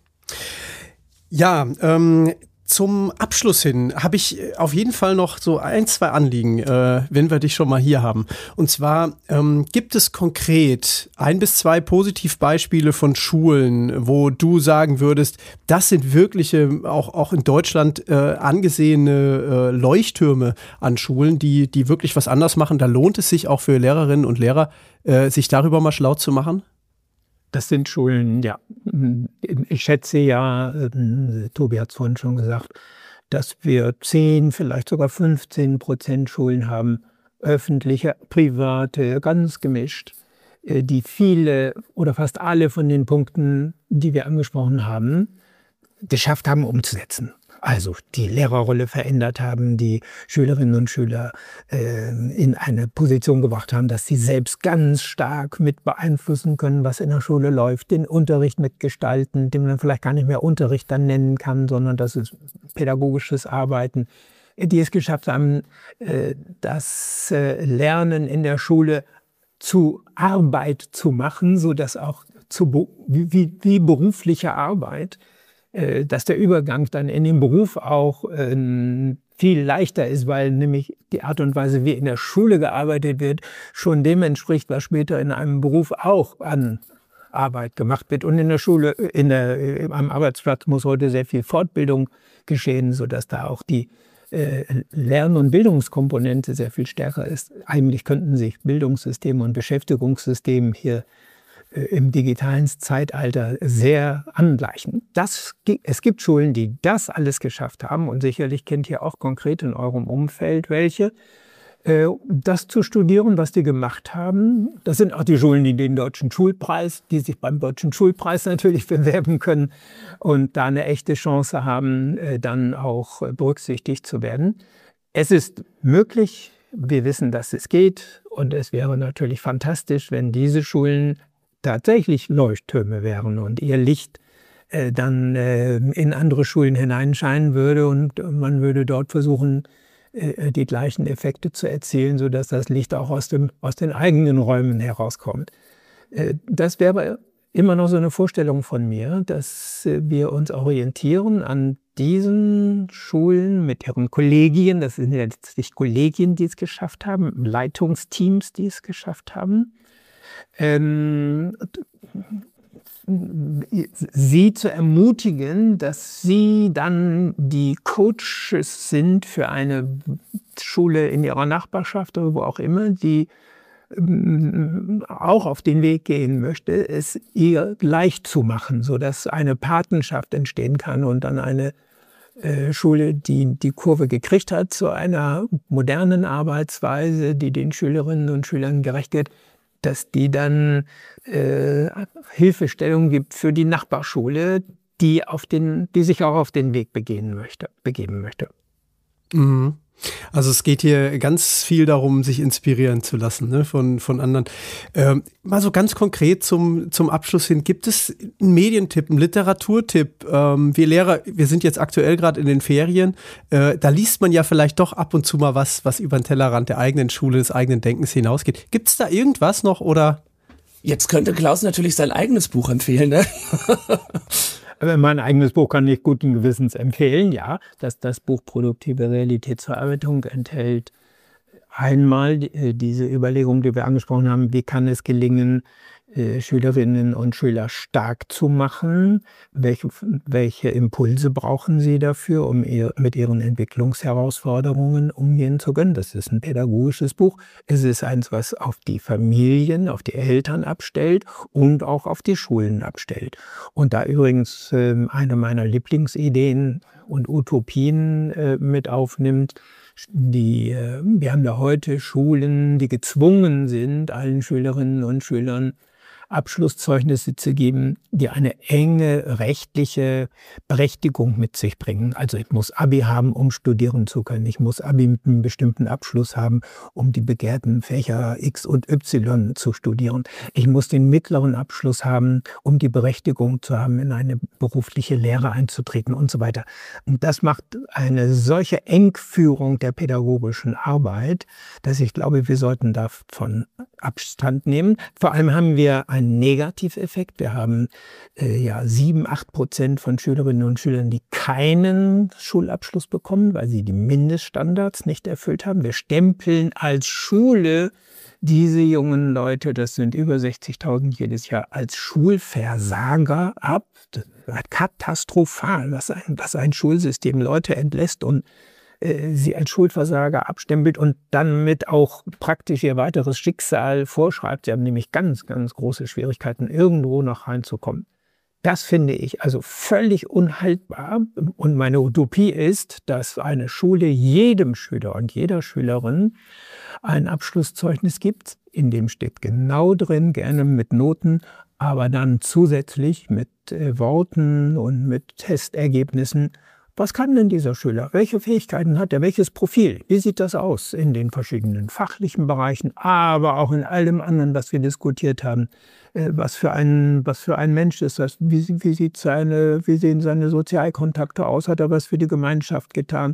Speaker 3: Ja, ähm, zum Abschluss hin habe ich auf jeden Fall noch so ein, zwei Anliegen, äh, wenn wir dich schon mal hier haben. Und zwar ähm, gibt es konkret ein bis zwei Positivbeispiele von Schulen, wo du sagen würdest, das sind wirkliche, auch, auch in Deutschland äh, angesehene äh, Leuchttürme an Schulen, die, die wirklich was anders machen. Da lohnt es sich auch für Lehrerinnen und Lehrer, äh, sich darüber mal schlau zu machen?
Speaker 2: Das sind Schulen, ja. Ich schätze ja, äh, Tobi hat es vorhin schon gesagt, dass wir zehn, vielleicht sogar fünfzehn Prozent Schulen haben, öffentliche, private, ganz gemischt, äh, die viele oder fast alle von den Punkten, die wir angesprochen haben, geschafft haben umzusetzen. Also die Lehrerrolle verändert haben, die Schülerinnen und Schüler äh, in eine Position gebracht haben, dass sie selbst ganz stark mit beeinflussen können, was in der Schule läuft, den Unterricht mitgestalten, den man vielleicht gar nicht mehr Unterricht dann nennen kann, sondern das ist pädagogisches Arbeiten, die es geschafft haben, äh, das äh, Lernen in der Schule zu Arbeit zu machen, sodass auch zu, wie, wie berufliche Arbeit, dass der Übergang dann in den Beruf auch äh, viel leichter ist, weil nämlich die Art und Weise, wie in der Schule gearbeitet wird, schon dem entspricht, was später in einem Beruf auch an Arbeit gemacht wird. Und in der Schule, in der, am Arbeitsplatz muss heute sehr viel Fortbildung geschehen, sodass da auch die äh, Lern- und Bildungskomponente sehr viel stärker ist. Eigentlich könnten sich Bildungssystem und Beschäftigungssystem hier im digitalen Zeitalter sehr angleichen. Das, es gibt Schulen, die das alles geschafft haben und sicherlich kennt ihr auch konkret in eurem Umfeld welche, das zu studieren, was die gemacht haben. Das sind auch die Schulen, die den Deutschen Schulpreis, die sich beim Deutschen Schulpreis natürlich bewerben können und da eine echte Chance haben, dann auch berücksichtigt zu werden. Es ist möglich, wir wissen, dass es geht und es wäre natürlich fantastisch, wenn diese Schulen tatsächlich Leuchttürme wären und ihr Licht äh, dann äh, in andere Schulen hineinscheinen würde und man würde dort versuchen, äh, die gleichen Effekte zu erzielen, sodass das Licht auch aus, dem, aus den eigenen Räumen herauskommt. Äh, das wäre immer noch so eine Vorstellung von mir, dass äh, wir uns orientieren an diesen Schulen mit ihren Kollegien, das sind ja letztlich Kollegien, die es geschafft haben, Leitungsteams, die es geschafft haben, Ähm, sie zu ermutigen, dass sie dann die Coaches sind für eine Schule in ihrer Nachbarschaft oder wo auch immer, die ähm, auch auf den Weg gehen möchte, es ihr leicht zu machen, sodass eine Patenschaft entstehen kann und dann eine äh, Schule, die die Kurve gekriegt hat zu einer modernen Arbeitsweise, die den Schülerinnen und Schülern gerecht wird, dass die dann äh, Hilfestellung gibt für die Nachbarschule, die, auf den, die sich auch auf den Weg begehen möchte, begeben möchte.
Speaker 3: Mhm. Also es geht hier ganz viel darum, sich inspirieren zu lassen, ne, von, von anderen. Ähm, mal so ganz konkret zum, zum Abschluss hin, gibt es einen Medientipp, einen Literaturtipp? Ähm, wir Lehrer, wir sind jetzt aktuell gerade in den Ferien, äh, da liest man ja vielleicht doch ab und zu mal was, was über den Tellerrand der eigenen Schule, des eigenen Denkens hinausgeht. Gibt es da irgendwas noch oder?
Speaker 4: Jetzt könnte Klaus natürlich sein eigenes Buch empfehlen, ne?
Speaker 2: Mein eigenes Buch kann ich guten Gewissens empfehlen, ja. Dass das Buch Produktive Realitätsverarbeitung enthält einmal diese Überlegung, die wir angesprochen haben, wie kann es gelingen, Schülerinnen und Schüler stark zu machen. Welche, welche Impulse brauchen sie dafür, um ihr, mit ihren Entwicklungsherausforderungen umgehen zu können? Das ist ein pädagogisches Buch. Es ist eins, was auf die Familien, auf die Eltern abstellt und auch auf die Schulen abstellt. Und da übrigens äh, eine meiner Lieblingsideen und Utopien äh, mit aufnimmt, die, äh, wir haben da heute Schulen, die gezwungen sind, allen Schülerinnen und Schülern Abschlusszeugnisse zu geben, die eine enge rechtliche Berechtigung mit sich bringen. Also ich muss Abi haben, um studieren zu können. Ich muss Abi mit einem bestimmten Abschluss haben, um die begehrten Fächer X und Y zu studieren. Ich muss den mittleren Abschluss haben, um die Berechtigung zu haben, in eine berufliche Lehre einzutreten und so weiter. Und das macht eine solche Engführung der pädagogischen Arbeit, dass ich glaube, wir sollten davon Abstand nehmen. Vor allem haben wir einen Negativeffekt. Wir haben äh, ja sieben, acht Prozent von Schülerinnen und Schülern, die keinen Schulabschluss bekommen, weil sie die Mindeststandards nicht erfüllt haben. Wir stempeln als Schule diese jungen Leute, das sind über sechzigtausend jedes Jahr, als Schulversager ab. Das ist katastrophal, was ein, was ein Schulsystem Leute entlässt und sie als Schulversager abstempelt und dann mit auch praktisch ihr weiteres Schicksal vorschreibt. Sie haben nämlich ganz, ganz große Schwierigkeiten, irgendwo noch reinzukommen. Das finde ich also völlig unhaltbar. Und meine Utopie ist, dass eine Schule jedem Schüler und jeder Schülerin ein Abschlusszeugnis gibt, in dem steht genau drin, gerne mit Noten, aber dann zusätzlich mit äh, Worten und mit Testergebnissen. Was kann denn dieser Schüler? Welche Fähigkeiten hat er? Welches Profil? Wie sieht das aus in den verschiedenen fachlichen Bereichen, aber auch in allem anderen, was wir diskutiert haben? Was für ein, was für ein Mensch ist das? Wie, wie, sieht seine, wie sehen seine Sozialkontakte aus? Hat er was für die Gemeinschaft getan?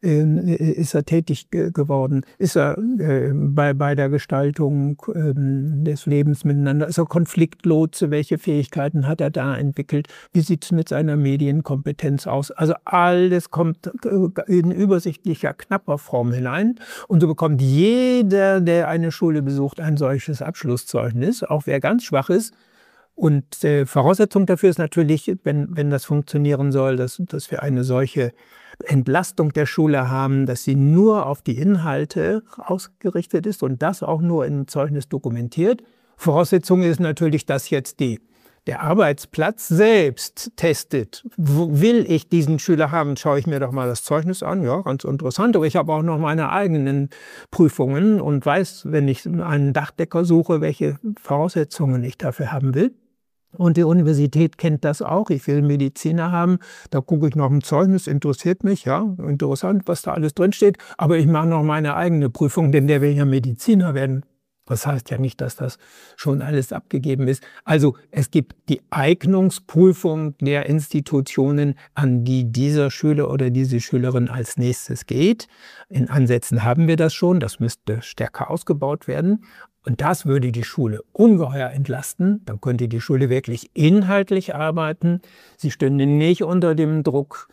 Speaker 2: Ist er tätig geworden? Ist er äh, bei, bei der Gestaltung äh, des Lebens miteinander? Ist er Konfliktlotse? Welche Fähigkeiten hat er da entwickelt? Wie sieht es mit seiner Medienkompetenz aus? Also alles kommt in übersichtlicher, knapper Form hinein. Und so bekommt jeder, der eine Schule besucht, ein solches Abschlusszeugnis, auch wer ganz schwach ist. Und äh, Voraussetzung dafür ist natürlich, wenn, wenn das funktionieren soll, dass, dass wir eine solche Entlastung der Schule haben, dass sie nur auf die Inhalte ausgerichtet ist und das auch nur im Zeugnis dokumentiert. Voraussetzung ist natürlich, dass jetzt die, der Arbeitsplatz selbst testet. Wo will ich diesen Schüler haben? Schaue ich mir doch mal das Zeugnis an. Ja, ganz interessant. Aber ich habe auch noch meine eigenen Prüfungen und weiß, wenn ich einen Dachdecker suche, welche Voraussetzungen ich dafür haben will. Und die Universität kennt das auch. Ich will Mediziner haben. Da gucke ich nach dem Zeugnis, interessiert mich, ja, interessant, was da alles drinsteht. Aber ich mache noch meine eigene Prüfung, denn der will ja Mediziner werden. Das heißt ja nicht, dass das schon alles abgegeben ist. Also es gibt die Eignungsprüfung der Institutionen, an die dieser Schüler oder diese Schülerin als nächstes geht. In Ansätzen haben wir das schon. Das müsste stärker ausgebaut werden. Und das würde die Schule ungeheuer entlasten. Dann könnte die Schule wirklich inhaltlich arbeiten. Sie stünde nicht unter dem Druck,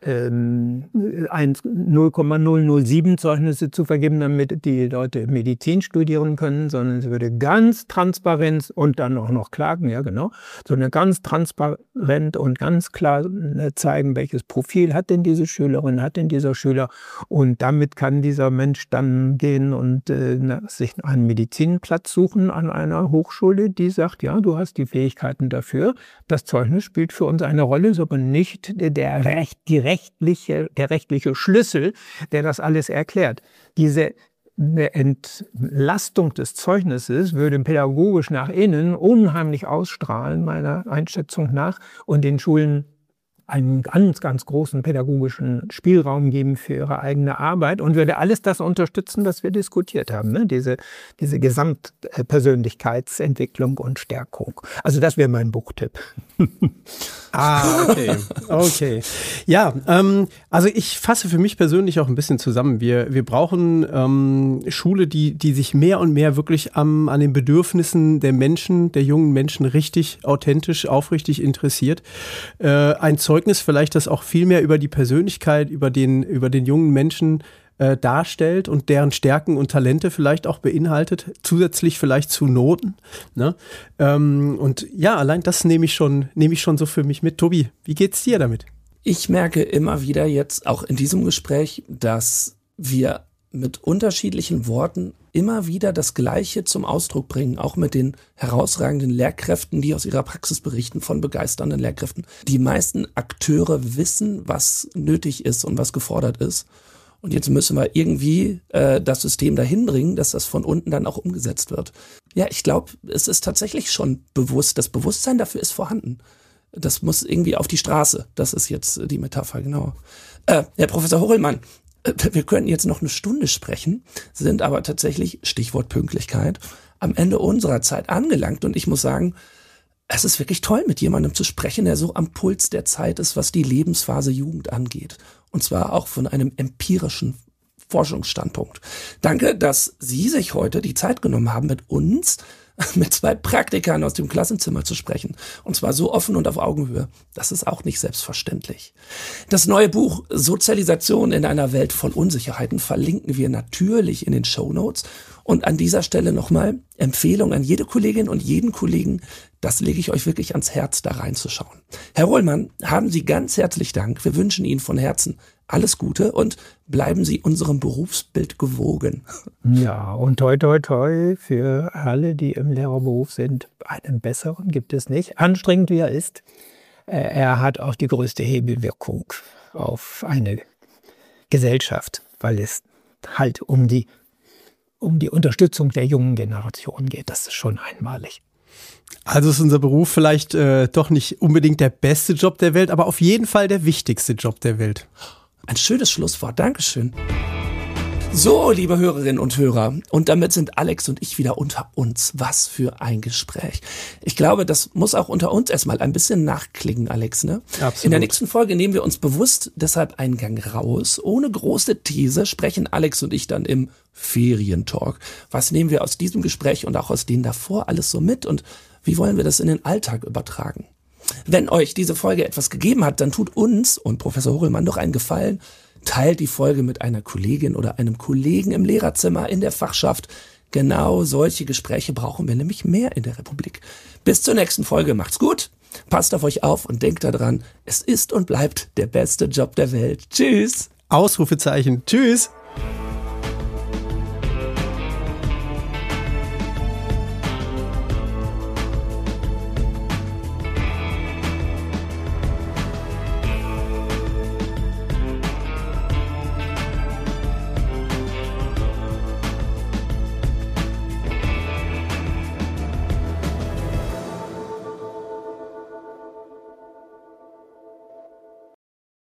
Speaker 2: null Komma null null sieben Zeugnisse zu vergeben, damit die Leute Medizin studieren können, sondern sie würde ganz transparent und dann auch noch klagen, ja genau, sondern ganz transparent und ganz klar zeigen, welches Profil hat denn diese Schülerin, hat denn dieser Schüler, und damit kann dieser Mensch dann gehen und äh, sich einen Medizinplatz suchen an einer Hochschule, die sagt, ja, du hast die Fähigkeiten dafür, das Zeugnis spielt für uns eine Rolle, ist aber nicht der Recht, die rechtliche, der rechtliche Schlüssel, der das alles erklärt. Diese Entlastung des Zeugnisses würde pädagogisch nach innen unheimlich ausstrahlen, meiner Einschätzung nach, und den Schulen einen ganz, ganz großen pädagogischen Spielraum geben für ihre eigene Arbeit und würde alles das unterstützen, was wir diskutiert haben, ne? Diese, diese Gesamtpersönlichkeitsentwicklung und Stärkung. Also das wäre mein Buchtipp.
Speaker 3: Ah, okay. Okay. Ja, ähm, also ich fasse für mich persönlich auch ein bisschen zusammen. Wir, wir brauchen ähm, Schule, die, die sich mehr und mehr wirklich am, an den Bedürfnissen der Menschen, der jungen Menschen richtig, authentisch, aufrichtig interessiert. Äh, ein Zeugnis vielleicht, das auch viel mehr über die Persönlichkeit, über den, über den jungen Menschen äh, darstellt und deren Stärken und Talente vielleicht auch beinhaltet, zusätzlich vielleicht zu Noten. Ne? Ähm, und ja, allein das nehme ich schon, nehme ich schon so für mich mit. Tobi, wie geht's dir damit?
Speaker 4: Ich merke immer wieder jetzt, auch in diesem Gespräch, dass wir mit unterschiedlichen Worten immer wieder das Gleiche zum Ausdruck bringen, auch mit den herausragenden Lehrkräften, die aus ihrer Praxis berichten, von begeisternden Lehrkräften. Die meisten Akteure wissen, was nötig ist und was gefordert ist. Und jetzt müssen wir irgendwie äh, das System dahin bringen, dass das von unten dann auch umgesetzt wird. Ja, ich glaube, es ist tatsächlich schon bewusst. Das Bewusstsein dafür ist vorhanden. Das muss irgendwie auf die Straße. Das ist jetzt die Metapher, genau. Äh, Herr Professor Horelmann, wir könnten jetzt noch eine Stunde sprechen, sind aber tatsächlich, Stichwort Pünktlichkeit, am Ende unserer Zeit angelangt. Und ich muss sagen, es ist wirklich toll, mit jemandem zu sprechen, der so am Puls der Zeit ist, was die Lebensphase Jugend angeht. Und zwar auch von einem empirischen Forschungsstandpunkt. Danke, dass Sie sich heute die Zeit genommen haben, mit uns, mit zwei Praktikern aus dem Klassenzimmer zu sprechen. Und zwar so offen und auf Augenhöhe. Das ist auch nicht selbstverständlich. Das neue Buch Sozialisation in einer Welt voll Unsicherheiten verlinken wir natürlich in den Shownotes. Und an dieser Stelle nochmal Empfehlung an jede Kollegin und jeden Kollegen, das lege ich euch wirklich ans Herz, da reinzuschauen. Herr Rohlmann, haben Sie ganz herzlich Dank. Wir wünschen Ihnen von Herzen alles Gute und bleiben Sie unserem Berufsbild gewogen.
Speaker 2: Ja, und toi toi toi für alle, die im Lehrerberuf sind. Einen besseren gibt es nicht. Anstrengend wie er ist, er hat auch die größte Hebelwirkung auf eine Gesellschaft, weil es halt um die, um die Unterstützung der jungen Generation geht. Das ist schon einmalig.
Speaker 3: Also ist unser Beruf vielleicht äh, doch nicht unbedingt der beste Job der Welt, aber auf jeden Fall der wichtigste Job der Welt.
Speaker 4: Ein schönes Schlusswort. Dankeschön. So, liebe Hörerinnen und Hörer, und damit sind Alex und ich wieder unter uns. Was für ein Gespräch. Ich glaube, das muss auch unter uns erstmal ein bisschen nachklingen, Alex, ne?
Speaker 3: Absolut.
Speaker 4: In der nächsten Folge nehmen wir uns bewusst deshalb einen Gang raus. Ohne große These sprechen Alex und ich dann im Ferientalk. Was nehmen wir aus diesem Gespräch und auch aus denen davor alles so mit und wie wollen wir das in den Alltag übertragen? Wenn euch diese Folge etwas gegeben hat, dann tut uns und Professor Horelmann doch einen Gefallen. Teilt die Folge mit einer Kollegin oder einem Kollegen im Lehrerzimmer, in der Fachschaft. Genau solche Gespräche brauchen wir nämlich mehr in der Republik. Bis zur nächsten Folge. Macht's gut. Passt auf euch auf und denkt daran, es ist und bleibt der beste Job der Welt. Tschüss.
Speaker 3: Ausrufezeichen. Tschüss.